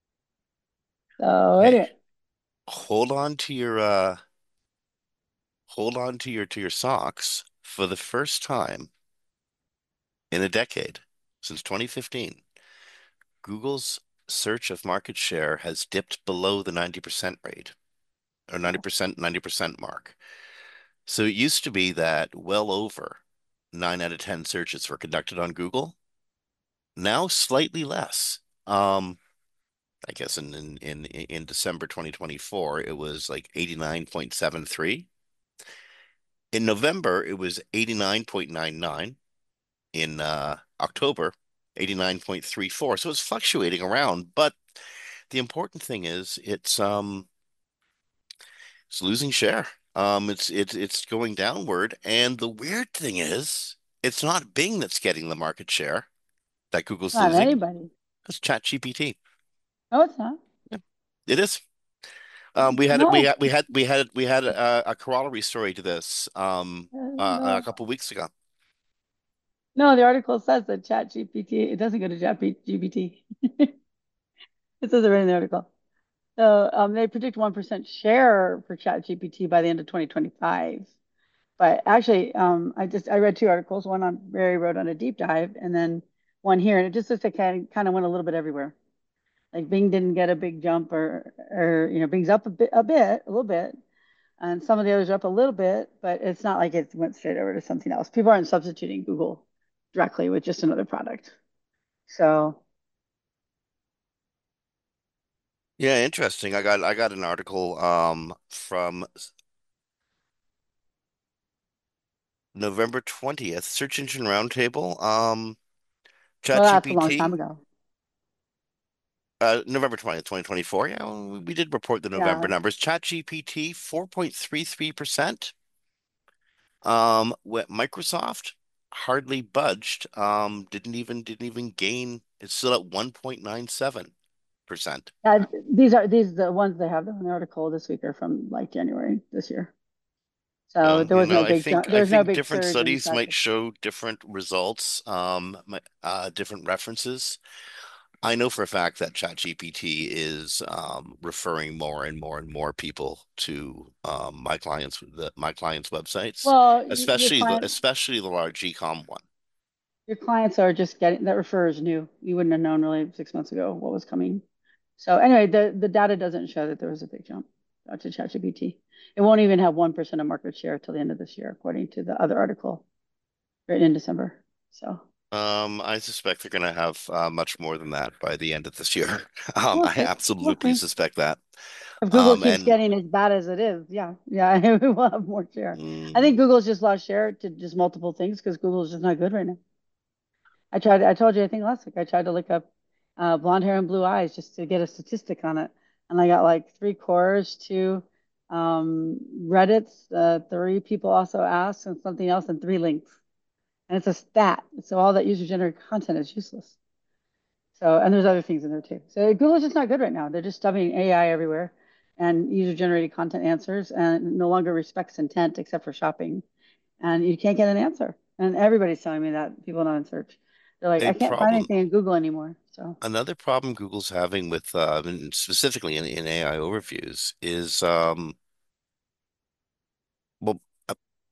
So Okay, anyway, hold on to your uh hold on to your to your socks. For the first time in a decade, since twenty fifteen, Google's search of market share has dipped below the ninety percent rate or ninety percent, ninety percent mark. So it used to be that well over nine out of ten searches were conducted on Google. Now slightly less. Um, I guess in in in, in December twenty twenty-four, it was like eighty-nine point seven three. In November, it was eighty-nine point nine nine. In uh, October, eighty-nine point three four. So it's fluctuating around, but the important thing is it's um it's losing share. Um, it's it's it's going downward, and the weird thing is it's not Bing that's getting the market share that Google's not losing. anybody. It's ChatGPT. No, it's not. Yeah, it is. Um, we had we No, had we had we had we had a, a corollary story to this um uh, uh, a no. couple weeks ago. No, the article says that Chat G P T, it doesn't go to Chat G P T. It says it right in the article. So um, they predict one percent share for Chat G P T by the end of twenty twenty-five. But actually, um, I just I read two articles. One on Barry wrote on a deep dive, and then one here, and it just looks like kind of, kind of went a little bit everywhere. Like Bing didn't get a big jump, or or you know Bing's up a bit, a bit, a little bit, and some of the others are up a little bit, but it's not like it went straight over to something else. People aren't substituting Google directly with just another product. So Yeah, interesting. I got I got an article um from November twentieth, Search Engine Roundtable. Um, well, that's a long time ChatGPT, ago. uh, November twentieth, twenty twenty-four. Yeah, well, we did report the November Yeah, numbers. ChatGPT, four point three three percent. Um, what Microsoft hardly budged. Um, didn't even didn't even gain. It's still at one point nine seven percent. yeah. These are these the ones they have in the article this week are from like January this year. So Um, there you was know, no I big think jump. I There was no think big different surge in studies chat. might show different results, um, mi- uh, different references. I know for a fact that ChatGPT is um, referring more and more and more people to um, my clients, the, my clients' websites, Well, y- your especially the client, especially the large e-com one. your clients are just getting that refers new. You wouldn't have known really six months ago what was coming. So anyway, the the data doesn't show that there was a big jump uh, to ChatGPT. It won't even have one percent of market share till the end of this year, according to the other article written in December. So Um, I suspect they're going to have uh, much more than that by the end of this year. Um, we'll I see. We'll absolutely see. suspect that. If Google Um, keeps and getting as bad as it is, yeah, yeah, we will have more share. I mm, think Google's just lost share to just multiple things because Google's just not good right now. I tried, I told you, I think last week, I tried to look up uh, blonde hair and blue eyes just to get a statistic on it. And I got like three cores, two. Um, Reddit's uh, three people also asked and something else and three links. And it's a stat. So all that user generated content is useless. So, and there's other things in there too. So Google's just not good right now. They're just stuffing A I everywhere and user generated content answers and no longer respects intent except for shopping. And you can't get an answer. And everybody's telling me that, people not in search. They're like, A I can't find problem, anything in Google anymore. So another problem Google's having with, uh, and specifically in, in A I overviews is, um, well, uh,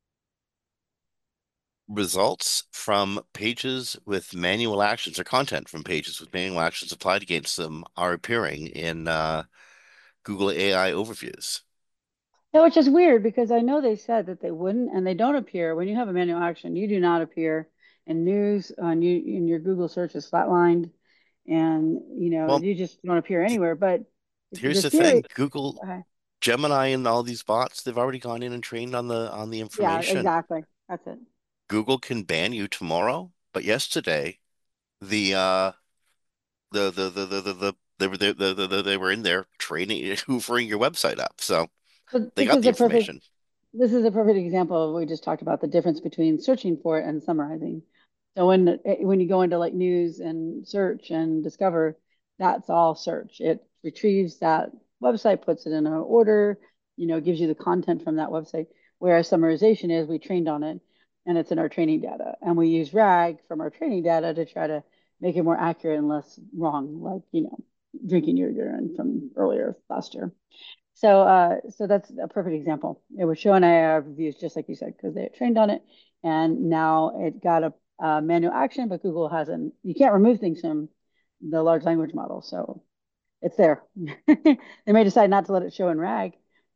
results from pages with manual actions or content from pages with manual actions applied against them are appearing in uh, Google A I overviews. yeah, which is weird because I know they said that they wouldn't, and they don't appear when you have a manual action. You do not appear in news on you in your Google search is flatlined, and you know Well, you just don't appear th anywhere. But here's the the theory, thing. Google, uh, Gemini, and all these bots, they've already gone in and trained on the on the yeah, information. exactly. That's it. Google can ban you tomorrow, but yesterday the uh the the the the the, the they were they, the, the, the, they were in there training hoovering your website up. So So they this got is the a perfect information. this is a perfect example of what we just talked about the difference between searching for it and summarizing. So when eh, when you go into like news and search and discover, that's all search. It retrieves that website, puts it in an order, you know, gives you the content from that website. Whereas summarization is we trained on it and it's in our training data. And we use RAG from our training data to try to make it more accurate and less wrong, like, you know, drinking your urine from earlier last year. So, uh, so that's a perfect example. It was showing A I reviews, just like you said, because they had trained on it, and now it got a, a manual action, but Google hasn't. You can't remove things from the large language model, so it's there. They may decide not to let it show in RAG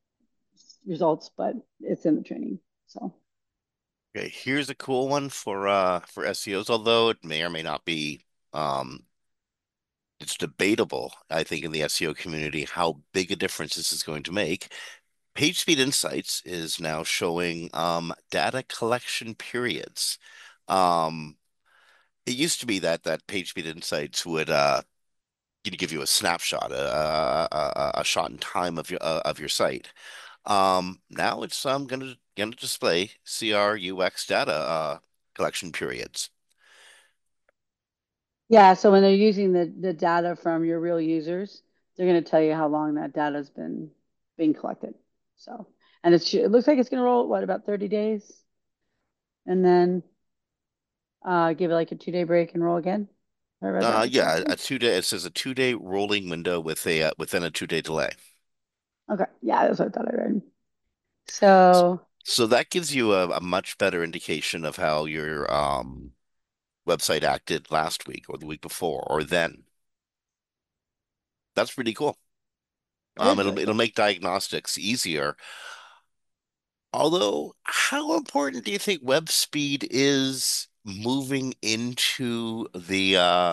results, but it's in the training. So, Okay, here's a cool one for uh for S E Os, although it may or may not be um it's debatable, I think, in the S E O community how big a difference this is going to make. PageSpeed Insights is now showing um data collection periods. Um it used to be that that PageSpeed Insights would uh give you a snapshot, a, a, a shot in time of your uh, of your site. Um, now it's um gonna gonna display C R U X data uh, collection periods. yeah. So when they're using the the data from your real users, they're going to tell you how long that data has been being collected. So, and it's it looks like it's going to roll what about thirty days, and then uh, give it like a two day break and roll again. I read Uh, that yeah, correctly. a two day. It says a two day rolling window with a uh, within a two day delay. Okay, yeah, that's what I thought I read. So So that gives you a, a much better indication of how your um website acted last week or the week before or then. That's pretty cool. it Um, is it'll really it'll cool. make diagnostics easier. Although, how important do you think web speed is moving into the uh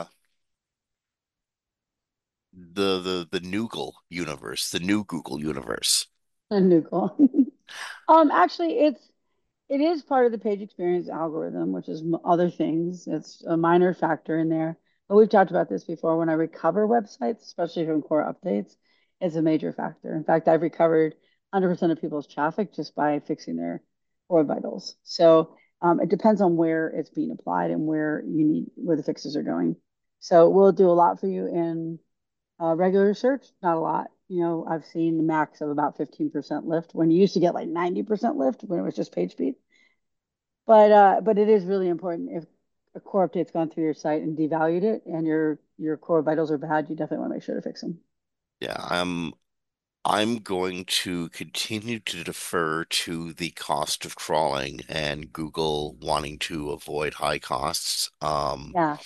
the the the Noogle universe, the new Google universe? A new goal. Um, actually, it's it is part of the page experience algorithm, which is m- other things. It's a minor factor in there. But we've talked about this before. When I recover websites, especially from core updates, it's a major factor. In fact, I've recovered one hundred percent of people's traffic just by fixing their core vitals. So um, it depends on where it's being applied and where you need where the fixes are going. So we'll do a lot for you in uh, regular search, not a lot. You know, I've seen the max of about fifteen percent lift when you used to get like ninety percent lift when it was just page speed. But uh, but it is really important if a core update's gone through your site and devalued it and your your core vitals are bad, you definitely want to make sure to fix them. Yeah, I'm I'm going to continue to defer to the cost of crawling and Google wanting to avoid high costs. Um, Yeah.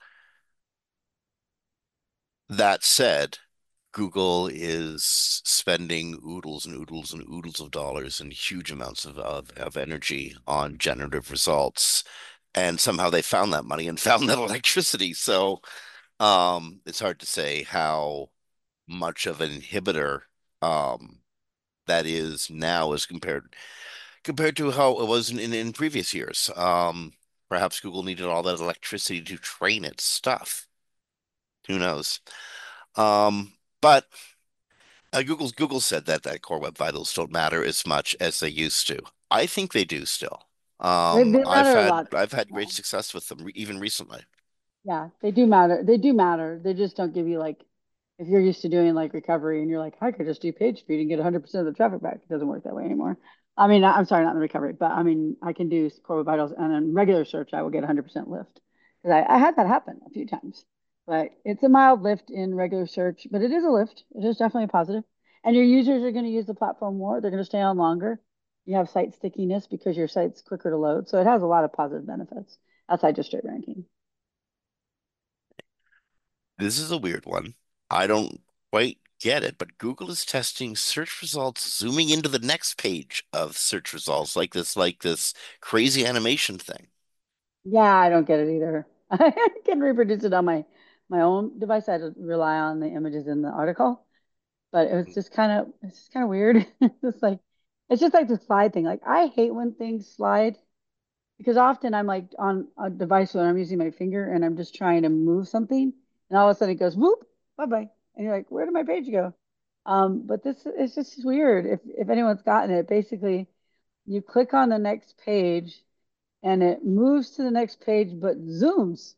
that said, Google is spending oodles and oodles and oodles of dollars and huge amounts of, of, of energy on generative results. And somehow they found that money and found that electricity. So um, it's hard to say how much of an inhibitor um, that is now as compared compared to how it was in, in, in previous years. Um, perhaps Google needed all that electricity to train its stuff. Who knows? Um, but Uh, Google's Google said that that Core Web Vitals don't matter as much as they used to. I think they do still. They, Um, they I've matter a had lot. I've had Yeah. great success with them re even recently. Yeah, they do matter. They do matter. They just don't give you like, if you're used to doing like recovery and you're like, I could just do page speed and get one hundred percent of the traffic back. It doesn't work that way anymore. I mean, I- I'm sorry, not in the recovery, but I mean, I can do core vitals and then regular search, I will get one hundred percent lift. Because I, I had that happen a few times. But it's a mild lift in regular search, but it is a lift. It is definitely a positive. And your users are going to use the platform more. They're going to stay on longer. You have site stickiness because your site's quicker to load. So it has a lot of positive benefits outside just straight ranking. This is a weird one. I don't quite get it, but Google is testing search results zooming into the next page of search results like this, like this crazy animation thing. Yeah, I don't get it either. I can reproduce it on my my own device. I had to rely on the images in the article, but it was just kind of it's just kind of weird. It's just like it's just like the slide thing. Like I hate when things slide because often I'm like on a device when I'm using my finger and I'm just trying to move something, and all of a sudden it goes whoop, bye bye, and you're like, where did my page go? Um, but this is just weird. If if anyone's gotten it, basically you click on the next page and it moves to the next page but zooms.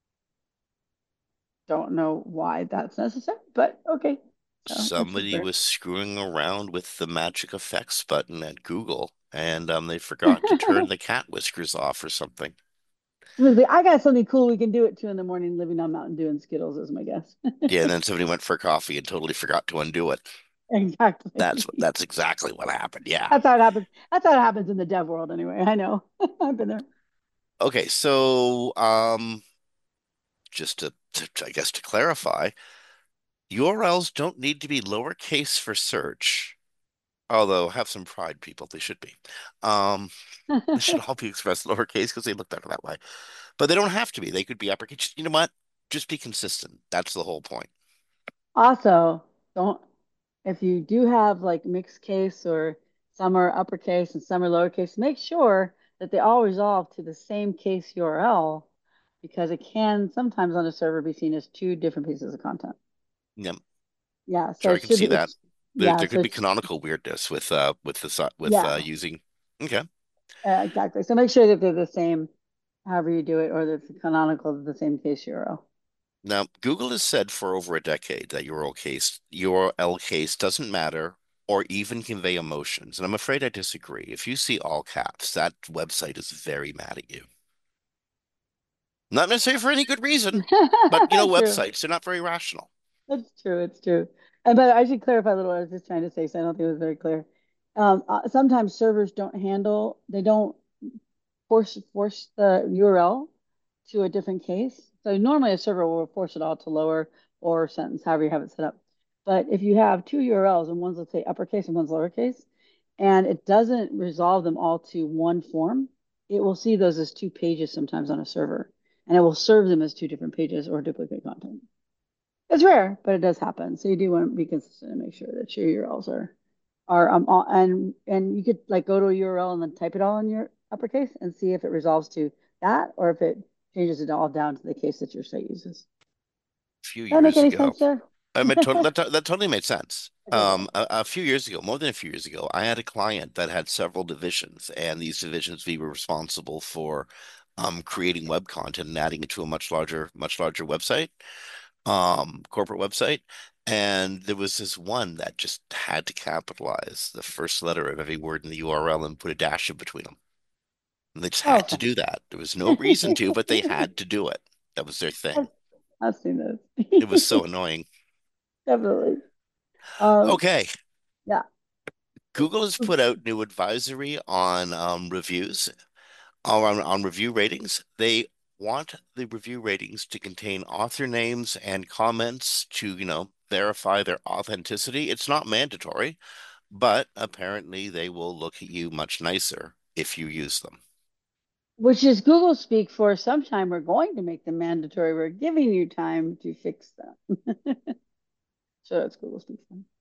Don't know why that's necessary, but okay. So it's just Somebody weird. was screwing around with the magic effects button at Google, and um, they forgot to turn the cat whiskers off or something. Smoothly, I got something cool we can do at two in the morning living on Mountain Dew and Skittles is my guess. Yeah, and then somebody went for coffee and totally forgot to undo it. That's Exactly. that's exactly what happened. Yeah. That's how it happens. That's how it happens in the dev world anyway. I know. I've been there. Okay, so um, just to, to I guess to clarify, U R Ls don't need to be lowercase for search, although have some pride, people. They should be. Um, they should all be expressed lowercase because they look better that way. But they don't have to be. They could be uppercase. You know what? Just be consistent. That's the whole point. Also, don't if you do have like mixed case or some are uppercase and some are lowercase, make sure that they all resolve to the same case U R L because it can sometimes on a server be seen as two different pieces of content. Yeah, Yeah, so sure, I it can should see be that. it's There, yeah, there so could be it's canonical weirdness with uh with the si- with uh yeah, using. Okay. uh, exactly. So make sure that they're the same, however you do it, or that it's canonical the same case U R L. Now, Google has said for over a decade that U R L case U R L case doesn't matter or even convey emotions, and I'm afraid I disagree. If you see all caps, that website is very mad at you. Not necessarily for any good reason, but you know, True. websites, they're not very rational. That's true. It's true. And but I should clarify a little what I was just trying to say, so I don't think it was very clear. Um, uh, sometimes servers don't handle, they don't force force the U R L to a different case. So normally a server will force it all to lower or sentence, however you have it set up. But if you have two U R Ls and one's let's say uppercase and one's lowercase, and it doesn't resolve them all to one form, it will see those as two pages sometimes on a server, and it will serve them as two different pages or duplicate content. It's rare, but it does happen. So you do want to be consistent and make sure that your U R Ls are are um all, and and you could like go to a U R L and then type it all in your uppercase and see if it resolves to that or if it changes it all down to the case that your site uses. A few Does that make years any ago, sense there? I mean, to that, that totally made sense. Okay, Um, good. a, a few years ago, more than a few years ago, I had a client that had several divisions, and these divisions we were responsible for um, creating web content and adding it to a much larger, much larger website, um, corporate website. And there was this one that just had to capitalize the first letter of every word in the U R L and put a dash in between them. And they just Oh, had to fun. do that. There was no reason to, but they had to do it. That was their I've, thing. I've seen It was those. so annoying. Definitely. Um, Okay. yeah. Google has put out new advisory on um, reviews, on, on review ratings. They want the review ratings to contain author names and comments to, you know, verify their authenticity. It's not mandatory, but apparently they will look at you much nicer if you use them. Which is Google speak for sometime we're going to make them mandatory. We're giving you time to fix them. So that's Google speak.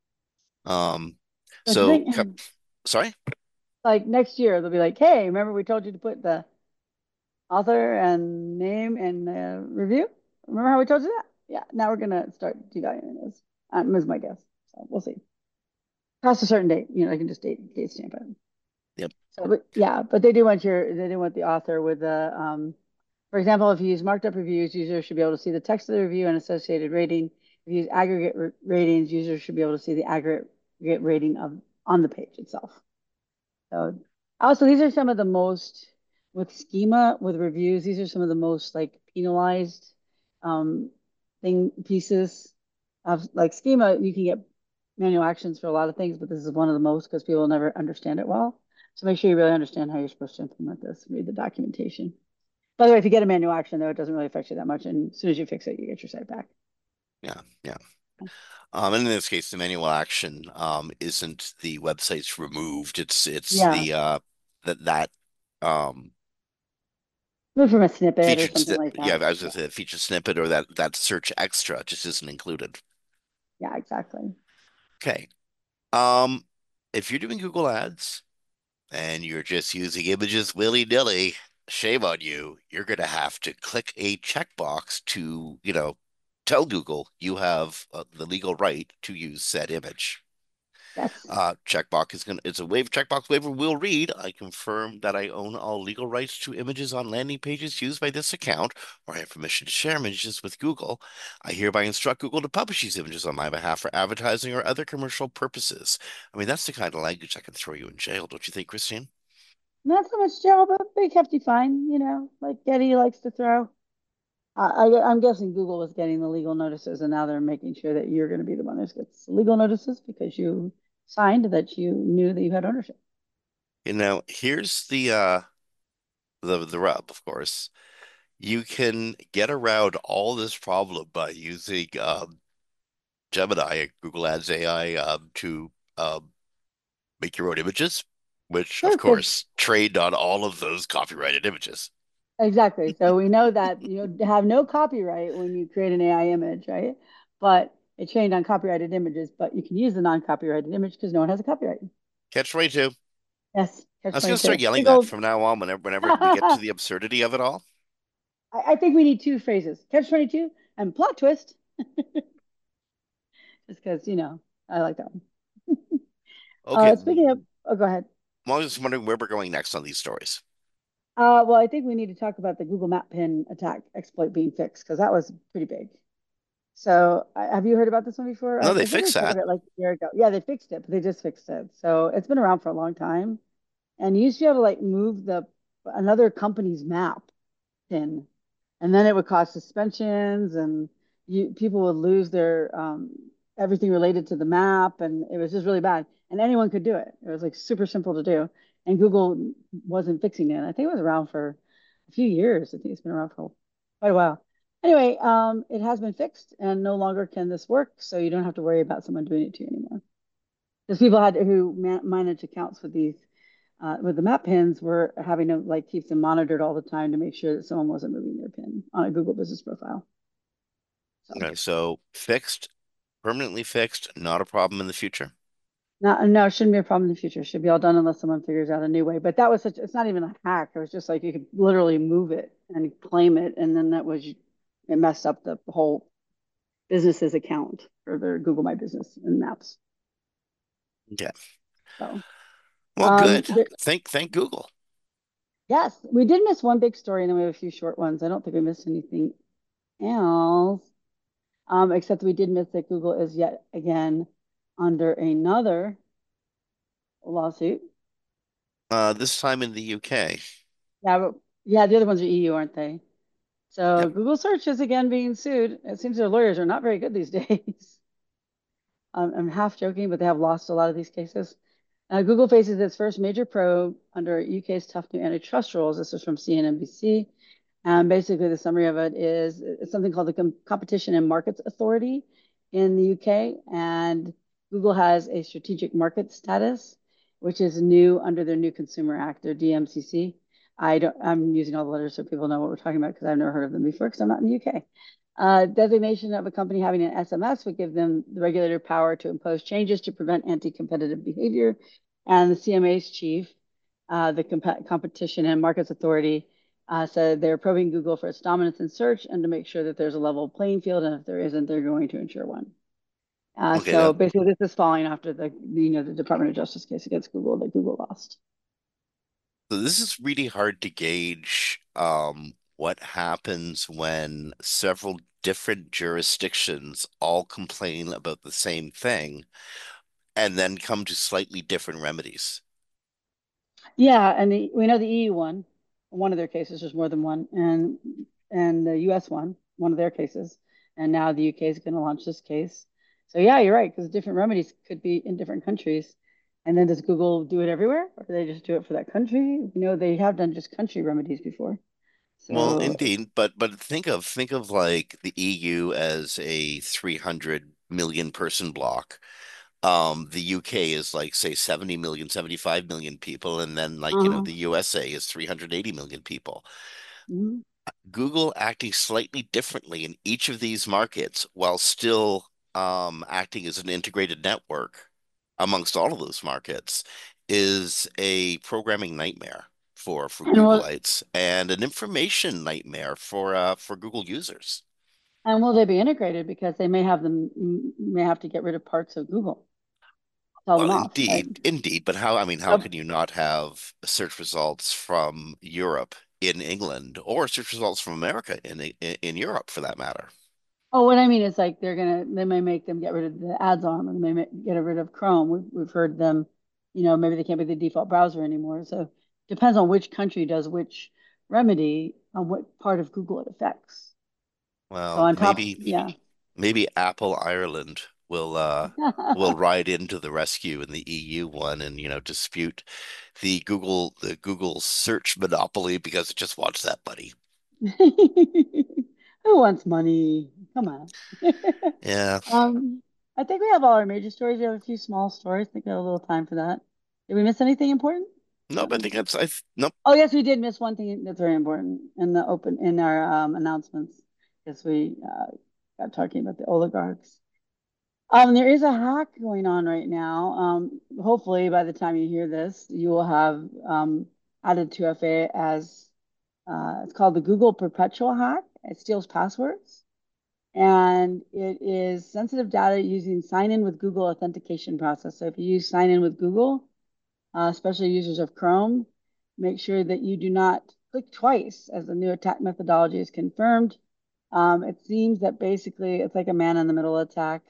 Um, Don't you so, think? sorry? Like next year, they'll be like, "Hey, remember we told you to put the author and name and uh, review? Remember how we told you that? Yeah, now we're gonna start devaluing those." Um, is my guess. So we'll see. past a certain date. You know, they can just date date stamp it. Yep. So, but yeah, but they do want your they do want the author with the um. For example, if you use marked up reviews, users should be able to see the text of the review and associated rating. If you use aggregate r- ratings, users should be able to see the aggregate rating of on the page itself. So also these are some of the most with schema with reviews, these are some of the most like penalized um thing pieces of like schema. You can get manual actions for a lot of things, but this is one of the most because people never understand it well. So make sure you really understand how you're supposed to implement this. Read the documentation. By the way, if you get a manual action though, it doesn't really affect you that much. And as soon as you fix it, you get your site back. Yeah. Yeah. Um, and in this case, the manual action um, isn't the website's removed. It's it's Yeah. the uh, that that um, Move from a snippet or featured something snip. like Yeah, that. I was Yeah. gonna say the featured snippet or that that search extra just isn't included. Yeah, exactly. Okay. Um, if you're doing Google Ads and you're just using images willy-nilly, shame on you. You're gonna have to click a checkbox to, you know, tell Google you have uh, the legal right to use said image. Yes. Uh, checkbox is gonna it's a waiver checkbox waiver will read, I confirm that I own all legal rights to images on landing pages used by this account, or I have permission to share images with Google. I hereby instruct Google to publish these images on my behalf for advertising or other commercial purposes. I mean, that's the kind of language that can throw you in jail, don't you think, Christine? Not so much jail, but big hefty fine, you know, like Getty likes to throw. I, I, I'm guessing Google was getting the legal notices, and now they're making sure that you're going to be the one who gets the legal notices because you signed that you knew that you had ownership. You know, here's the uh the the rub, of course. You can get around all this problem by using um, Gemini, Google Ads A I, um, to um, make your own images, which, of Sure, because course, trained on all of those copyrighted images. exactly. So we know that you have no copyright when you create an A I image, right? But it's trained on copyrighted images, but you can use the non-copyrighted image because no one has a copyright. Catch twenty-two. Yes, I catch was going to start twenty-two. yelling Big that old. from now on whenever whenever we get to I, the absurdity of it all. I think we need two phrases: catch twenty-two and plot twist. Just because, you know, I like that one. Okay, Uh, speaking of, oh, go ahead. I'm just wondering where we're going next on these stories. Uh, well, I think we need to talk about the Google Map Pin attack exploit being fixed because that was pretty big. So, uh, have you heard about this one before? I, No, I they think I fixed reported that. it like a year ago. Yeah, they fixed it, but they just fixed it. So it's been around for a long time. And you used to be able to like move the another company's map pin, and then it would cause suspensions, and you people would lose their um, everything related to the map, and it was just really bad. And anyone could do it. It was like super simple to do, and Google wasn't fixing it. I think it was around for a few years. I think it's been around for quite a while. Anyway, um, it has been fixed, and no longer can this work, so you don't have to worry about someone doing it to you anymore. Because people had who man- manage accounts with these uh, with the map pins were having to like keep them monitored all the time to make sure that someone wasn't moving their pin on a Google business profile. So Okay, so fixed, permanently fixed, not a problem in the future. now, no, it shouldn't be a problem in the future. It should be all done unless someone figures out a new way. But that was such, it's not even a hack. It was just like you could literally move it and claim it. And then that was, it messed up the whole business's account for their Google My Business and Maps. Okay. So, Well, um, good. there, Thank thank Google. yes, we did miss one big story and then we have a few short ones. I don't think we missed anything else. Um, except we did miss that Google is yet again under another lawsuit. Uh, this time in the U K. Yeah, but, yeah, the other ones are E U, aren't they? So Yep. Google Search is again being sued. It seems their lawyers are not very good these days. um, I'm half joking, but they have lost a lot of these cases. Uh, Google faces its first major probe under U K's tough new antitrust rules. This is from C N B C. And basically, the summary of it is it's something called the Com Competition and Markets Authority in the U K. And Google has a strategic market status, which is new under their new Consumer Act, their D M C C. I don't, I'm using all the letters so people know what we're talking about because I've never heard of them before because I'm not in the U K. Uh, designation of a company having an S M S would give them the regulator power to impose changes to prevent anti-competitive behavior. And the C M A's chief, uh, the Comp Competition and Markets Authority, uh, said they're probing Google for its dominance in search and to make sure that there's a level playing field. And if there isn't, they're going to ensure one. Uh, Okay, so that basically, this is following after the, the, you know, the Department of Justice case against Google that Google lost. so this is really hard to gauge um, what happens when several different jurisdictions all complain about the same thing and then come to slightly different remedies. Yeah, and the, we know the E U one, one of their cases, there's more than one, and and the U S one, one of their cases, and now the U K is going to launch this case. So yeah, you're right, because different remedies could be in different countries. And then does Google do it everywhere, or do they just do it for that country? You know, they have done just country remedies before. Well, So indeed, but but think of think of like the E U as a three hundred million person block. Um, the U K is like say seventy million, seventy-five million people, and then like, you know, uh-huh. the U S A is three hundred eighty million people. Mhm. Google acting slightly differently in each of these markets while still um, acting as an integrated network amongst all of those markets is a programming nightmare for for And will Googleites and an information nightmare for uh, for Google users. and will they be integrated because they may have them may have to get rid of parts of Google, sell them Well, off, right? indeed, indeed, but how, I mean, how So can you not have search results from Europe in England or search results from America in in, in Europe for that matter? oh, what I mean is like they're gonna they may make them get rid of the ads on them. They may get rid of Chrome. We've we've heard them, you know, maybe they can't be the default browser anymore. So depends on which country does which remedy on what part of Google it affects. So Well, on top, maybe yeah. maybe Apple Ireland will uh will ride into the rescue in the E U one and, you know, dispute the Google the Google search monopoly because it just wants that money. Who wants money? Come on. Yeah. Um, I think we have all our major stories. We have a few small stories. I think we have a little time for that. Did we miss anything important? I Nope, don't I think think so. that's I nope. Oh, yes, we did miss one thing that's very important in the open in our um, announcements. Yes, we uh, got talking about the oligarchs. Um, there is a hack going on right now. Um, hopefully, by the time you hear this, you will have um, added two F A as uh, it's called the Google Perpetual Hack. It steals passwords and it is sensitive data using sign in with Google authentication process. So if you use sign in with Google, uh, especially users of Chrome, make sure that you do not click twice as the new attack methodology is confirmed. Um, it seems that basically it's like a man in the middle attack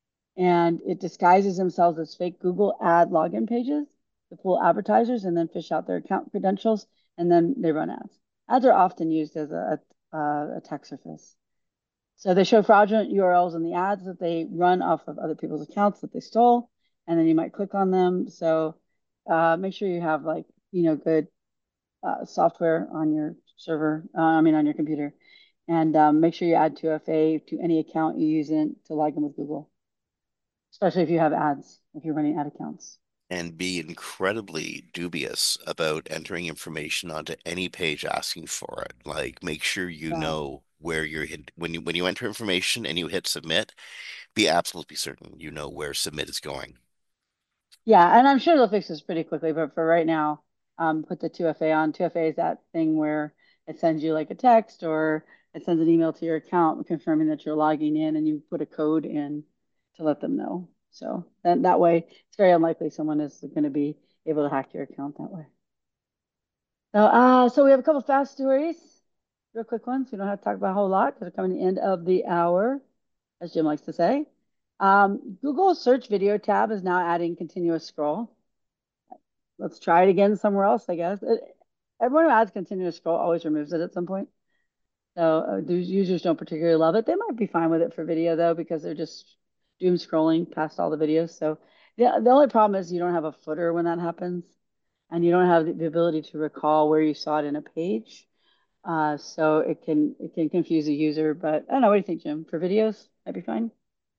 and it disguises themselves as fake Google ad login pages to fool advertisers and then fish out their account credentials and then they run ads. Ads are often used as a, a attack surface. So they show fraudulent U R Ls in the ads that they run off of other people's accounts that they stole, and then you might click on them. So uh, make sure you have like you know good uh, software on your server. Uh, I mean on your computer, and um, make sure you add two F A to any account you use in to log in with Google, especially if you have ads, if you're running ad accounts. And be incredibly dubious about entering information onto any page asking for it. Like make sure you Yeah. know where you're hit when you when you enter information and you hit submit, be absolutely certain you know where submit is going. Yeah, and I'm sure they'll fix this pretty quickly, but for right now, um, put the two F A on. two F A is that thing where it sends you like a text or it sends an email to your account confirming that you're logging in and you put a code in to let them know. So then that way, it's very unlikely someone is going to be able to hack your account that way. So, uh, so we have a couple fast stories, real quick ones. We don't have to talk about a whole lot because we're coming to the end of the hour, as Jim likes to say. Um, Google search video tab is now adding continuous scroll. Let's try it again somewhere else, I guess. It, everyone who adds continuous scroll always removes it at some point. So uh, these users don't particularly love it. They might be fine with it for video though, because they're just doom scrolling past all the videos. So yeah, the only problem is you don't have a footer when that happens, and you don't have the, the ability to recall where you saw it in a page. Uh, so it can it can confuse a user. But I don't know. What do you think, Jim? For videos, that'd be fine.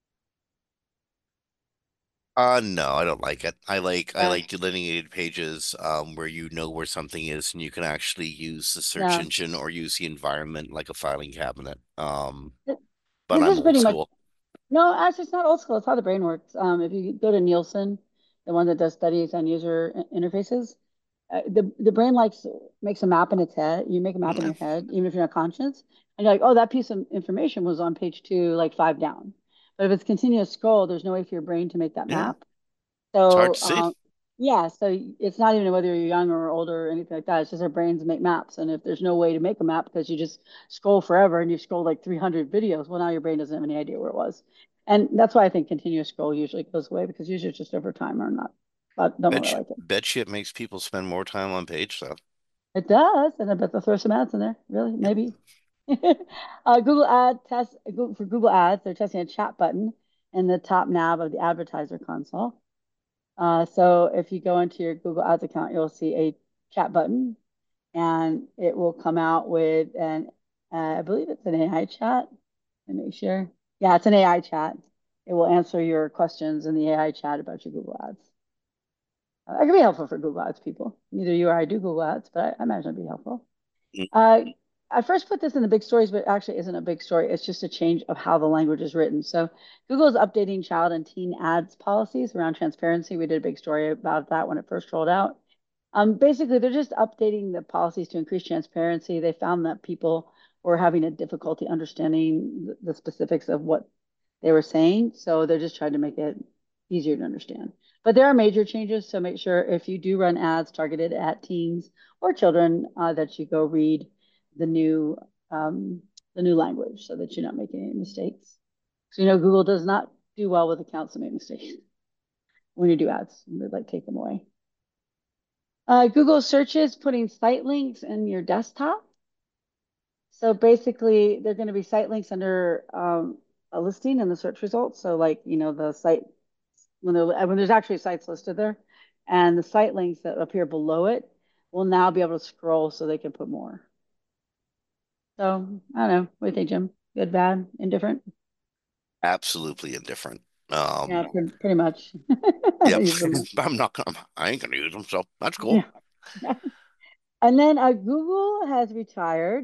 Uh no, I don't like it. I like I Yeah, like delineated pages um where you know where something is and you can actually use the search yeah. engine or use the environment like a filing cabinet. Um, but This I'm is old pretty much school. no, actually, it's not old school. It's how the brain works. Um, if you go to Nielsen, the one that does studies on user interfaces, uh, the the brain likes makes a map in its head. You make a map in Yeah. your head, even if you're not conscious, and you're like, oh, that piece of information was on page two, like five down. But if it's continuous scroll, there's no way for your brain to make that Yeah, map. it's hard So, to see. um, yeah, so it's not even whether you're young or older or anything like that. It's just our brains make maps. And if there's no way to make a map because you just scroll forever and you scroll like three hundred videos, well, now your brain doesn't have any idea where it was. And that's why I think continuous scroll usually goes away because usually it's just over time or not. But don't really Bet you, like it. bet you it makes people spend more time on page though. It does. And I bet they'll throw some ads in there. Really? Yep. Maybe. uh, Google Ad test Google, for Google Ads, they're testing a chat button in the top nav of the advertiser console. Uh, so if you go into your Google Ads account, you'll see a chat button, and it will come out with an, uh, I believe it's an A I chat. Let me make sure. Yeah, it's an A I chat. It will answer your questions in the A I chat about your Google Ads. Uh, it can be helpful for Google Ads people. Neither you or I do Google Ads, but I, I imagine it'd be helpful. Mm. Uh, I first put this in the big stories, but actually isn't a big story. It's just a change of how the language is written. So Google is updating child and teen ads policies around transparency. We did a big story about that when it first rolled out. Um, basically, they're just updating the policies to increase transparency. They found that people were having a difficulty understanding the, the specifics of what they were saying. So they're just trying to make it easier to understand. But there are major changes. So make sure if you do run ads targeted at teens or children uh, that you go read the new um, the new language so that you're not making any mistakes. So you know Google does not do well with accounts that make mistakes when you do ads. They like take them away. Uh, Google searches putting site links in your desktop. So basically, they're going to be site links under um, a listing in the search results. So like you know the site when there when there's actually sites listed there, and the site links that appear below it will now be able to scroll so they can put more. So I don't know. What do you think, Jim? Good, bad, indifferent? Absolutely indifferent. Yeah, Um, pretty, pretty much. yep. Use them. I'm not gonna, I ain't gonna use them, so that's cool. Yeah. And then uh, Google has retired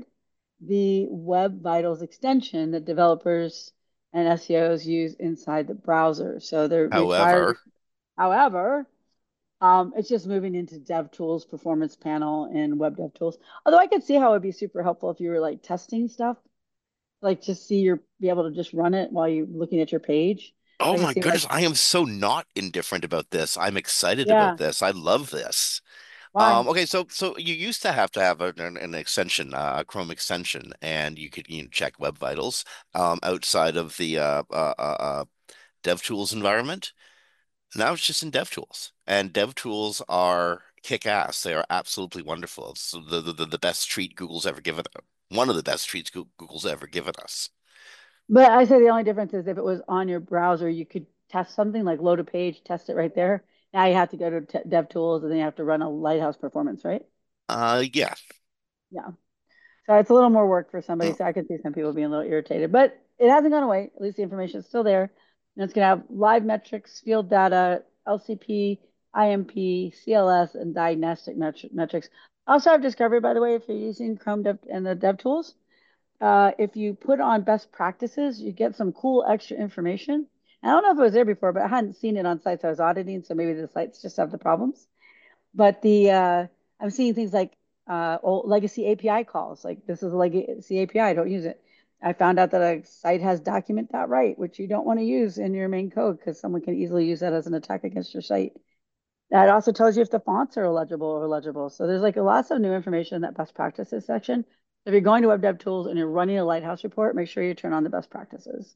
the Web Vitals extension that developers and S E Os use inside the browser. So they're retired. However, However, um, it's just moving into DevTools, Performance Panel, and Web DevTools. Although I could see how it would be super helpful if you were like testing stuff, like just see your be able to just run it while you're looking at your page. oh I could my see like, goodness, I am so not indifferent about this. I'm excited about yeah, this. I love this. why? Um, okay, so so you used to have to have an, an extension, uh, a Chrome extension, and you could you know, check Web Vitals um, outside of the uh, uh, uh, uh, DevTools environment. Now it's just in DevTools, and DevTools are kick-ass. They are absolutely wonderful. It's the, the the best treat Google's ever given. One of the best treats Google's ever given us. But I say the only difference is if it was on your browser, you could test something like load a page, test it right there. Now you have to go to DevTools and then you have to run a Lighthouse performance, right? Uh, yeah. Yeah. So it's a little more work for somebody. Mm. So I could see some people being a little irritated, but it hasn't gone away. At least the information is still there. And it's going to have live metrics, field data, L C P, I M P, C L S, and diagnostic metri metrics. Also, I've discovered, by the way, if you're using Chrome Dev and the DevTools, uh, if you put on best practices, you get some cool extra information. I don't know if it was there before, but I hadn't seen it on sites I was auditing, so maybe the sites just have the problems. But the uh, I'm seeing things like uh, old legacy A P I calls. Like this is a legacy A P I. Don't use it. I found out that a site has document.write, which you don't want to use in your main code because someone can easily use that as an attack against your site. That also tells you if the fonts are illegible or illegible. So there's like lots of new information in that best practices section. If you're going to Web Dev Tools and you're running a Lighthouse report, make sure you turn on the best practices.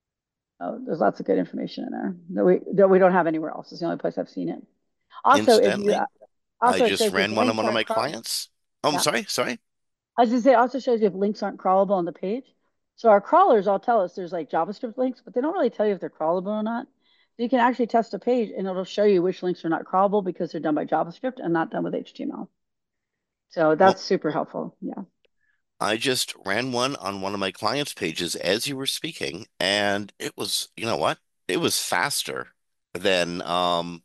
Oh, there's lots of good information in there that we that we don't have anywhere else. It's the only place I've seen it. Also, if you Incidentally, I also it just shows you if ran one on links one of aren't my crawlable. clients. Oh, I'm Yeah, sorry, sorry. I was just say it also shows you if links aren't crawlable on the page. So our crawlers all tell us there's like JavaScript links, but they don't really tell you if they're crawlable or not. So you can actually test a page and it'll show you which links are not crawlable because they're done by JavaScript and not done with H T M L. So Well, that's super helpful. Yeah. I just ran one on one of my clients' pages as you were speaking, and it was, you know what? It was faster than um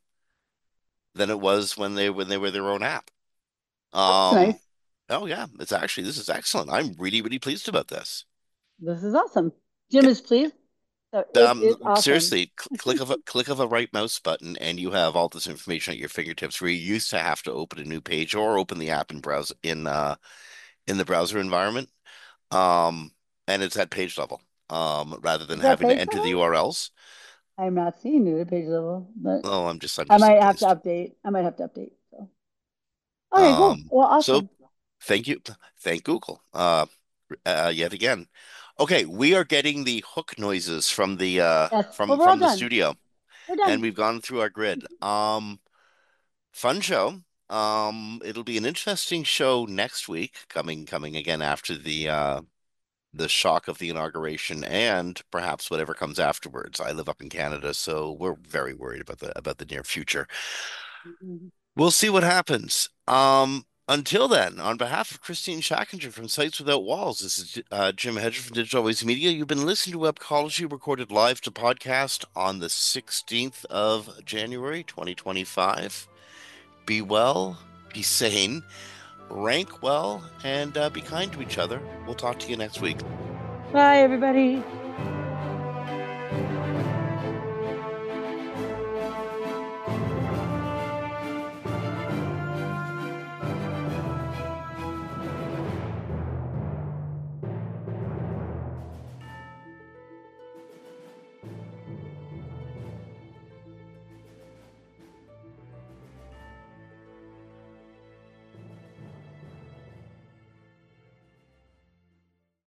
than it was when they when they were their own app. That's Um, nice. oh yeah, it's actually this is excellent. I'm really, really pleased about this. This is awesome. Jim Yep. is pleased. So it is Um, awesome. seriously, cl click of a click of a right mouse button, and you have all this information at your fingertips. Where you used to have to open a new page or open the app in browser in uh in the browser environment. Um, and it's at page level. um, rather than Is there a having to page enter the level? U R Ls. I'm not seeing it at page level, but Oh, I'm just I'm I just so might have to pleased. update. I might have to update. So okay, cool. Um, Well, so awesome. thank you, thank Google. Uh, uh, yet again. Okay, we are getting the hook noises from the uh Yes. Well, from we're all from the done. studio, We're and done. we've gone through our grid. Um, fun show. Um, it'll be an interesting show next week, coming coming again after the uh the shock of the inauguration and perhaps whatever comes afterwards. I live up in Canada, so we're very worried about the about the near future. Mhm. We'll see what happens. Um, until then, on behalf of Christine Schackinger from Sites Without Walls, this is uh, Jim Hedger from Digital Always Media. You've been listening to Webcology, recorded live to podcast on the sixteenth of January, twenty twenty-five. Be well, be sane, rank well, and uh, be kind to each other. We'll talk to you next week. Bye, everybody.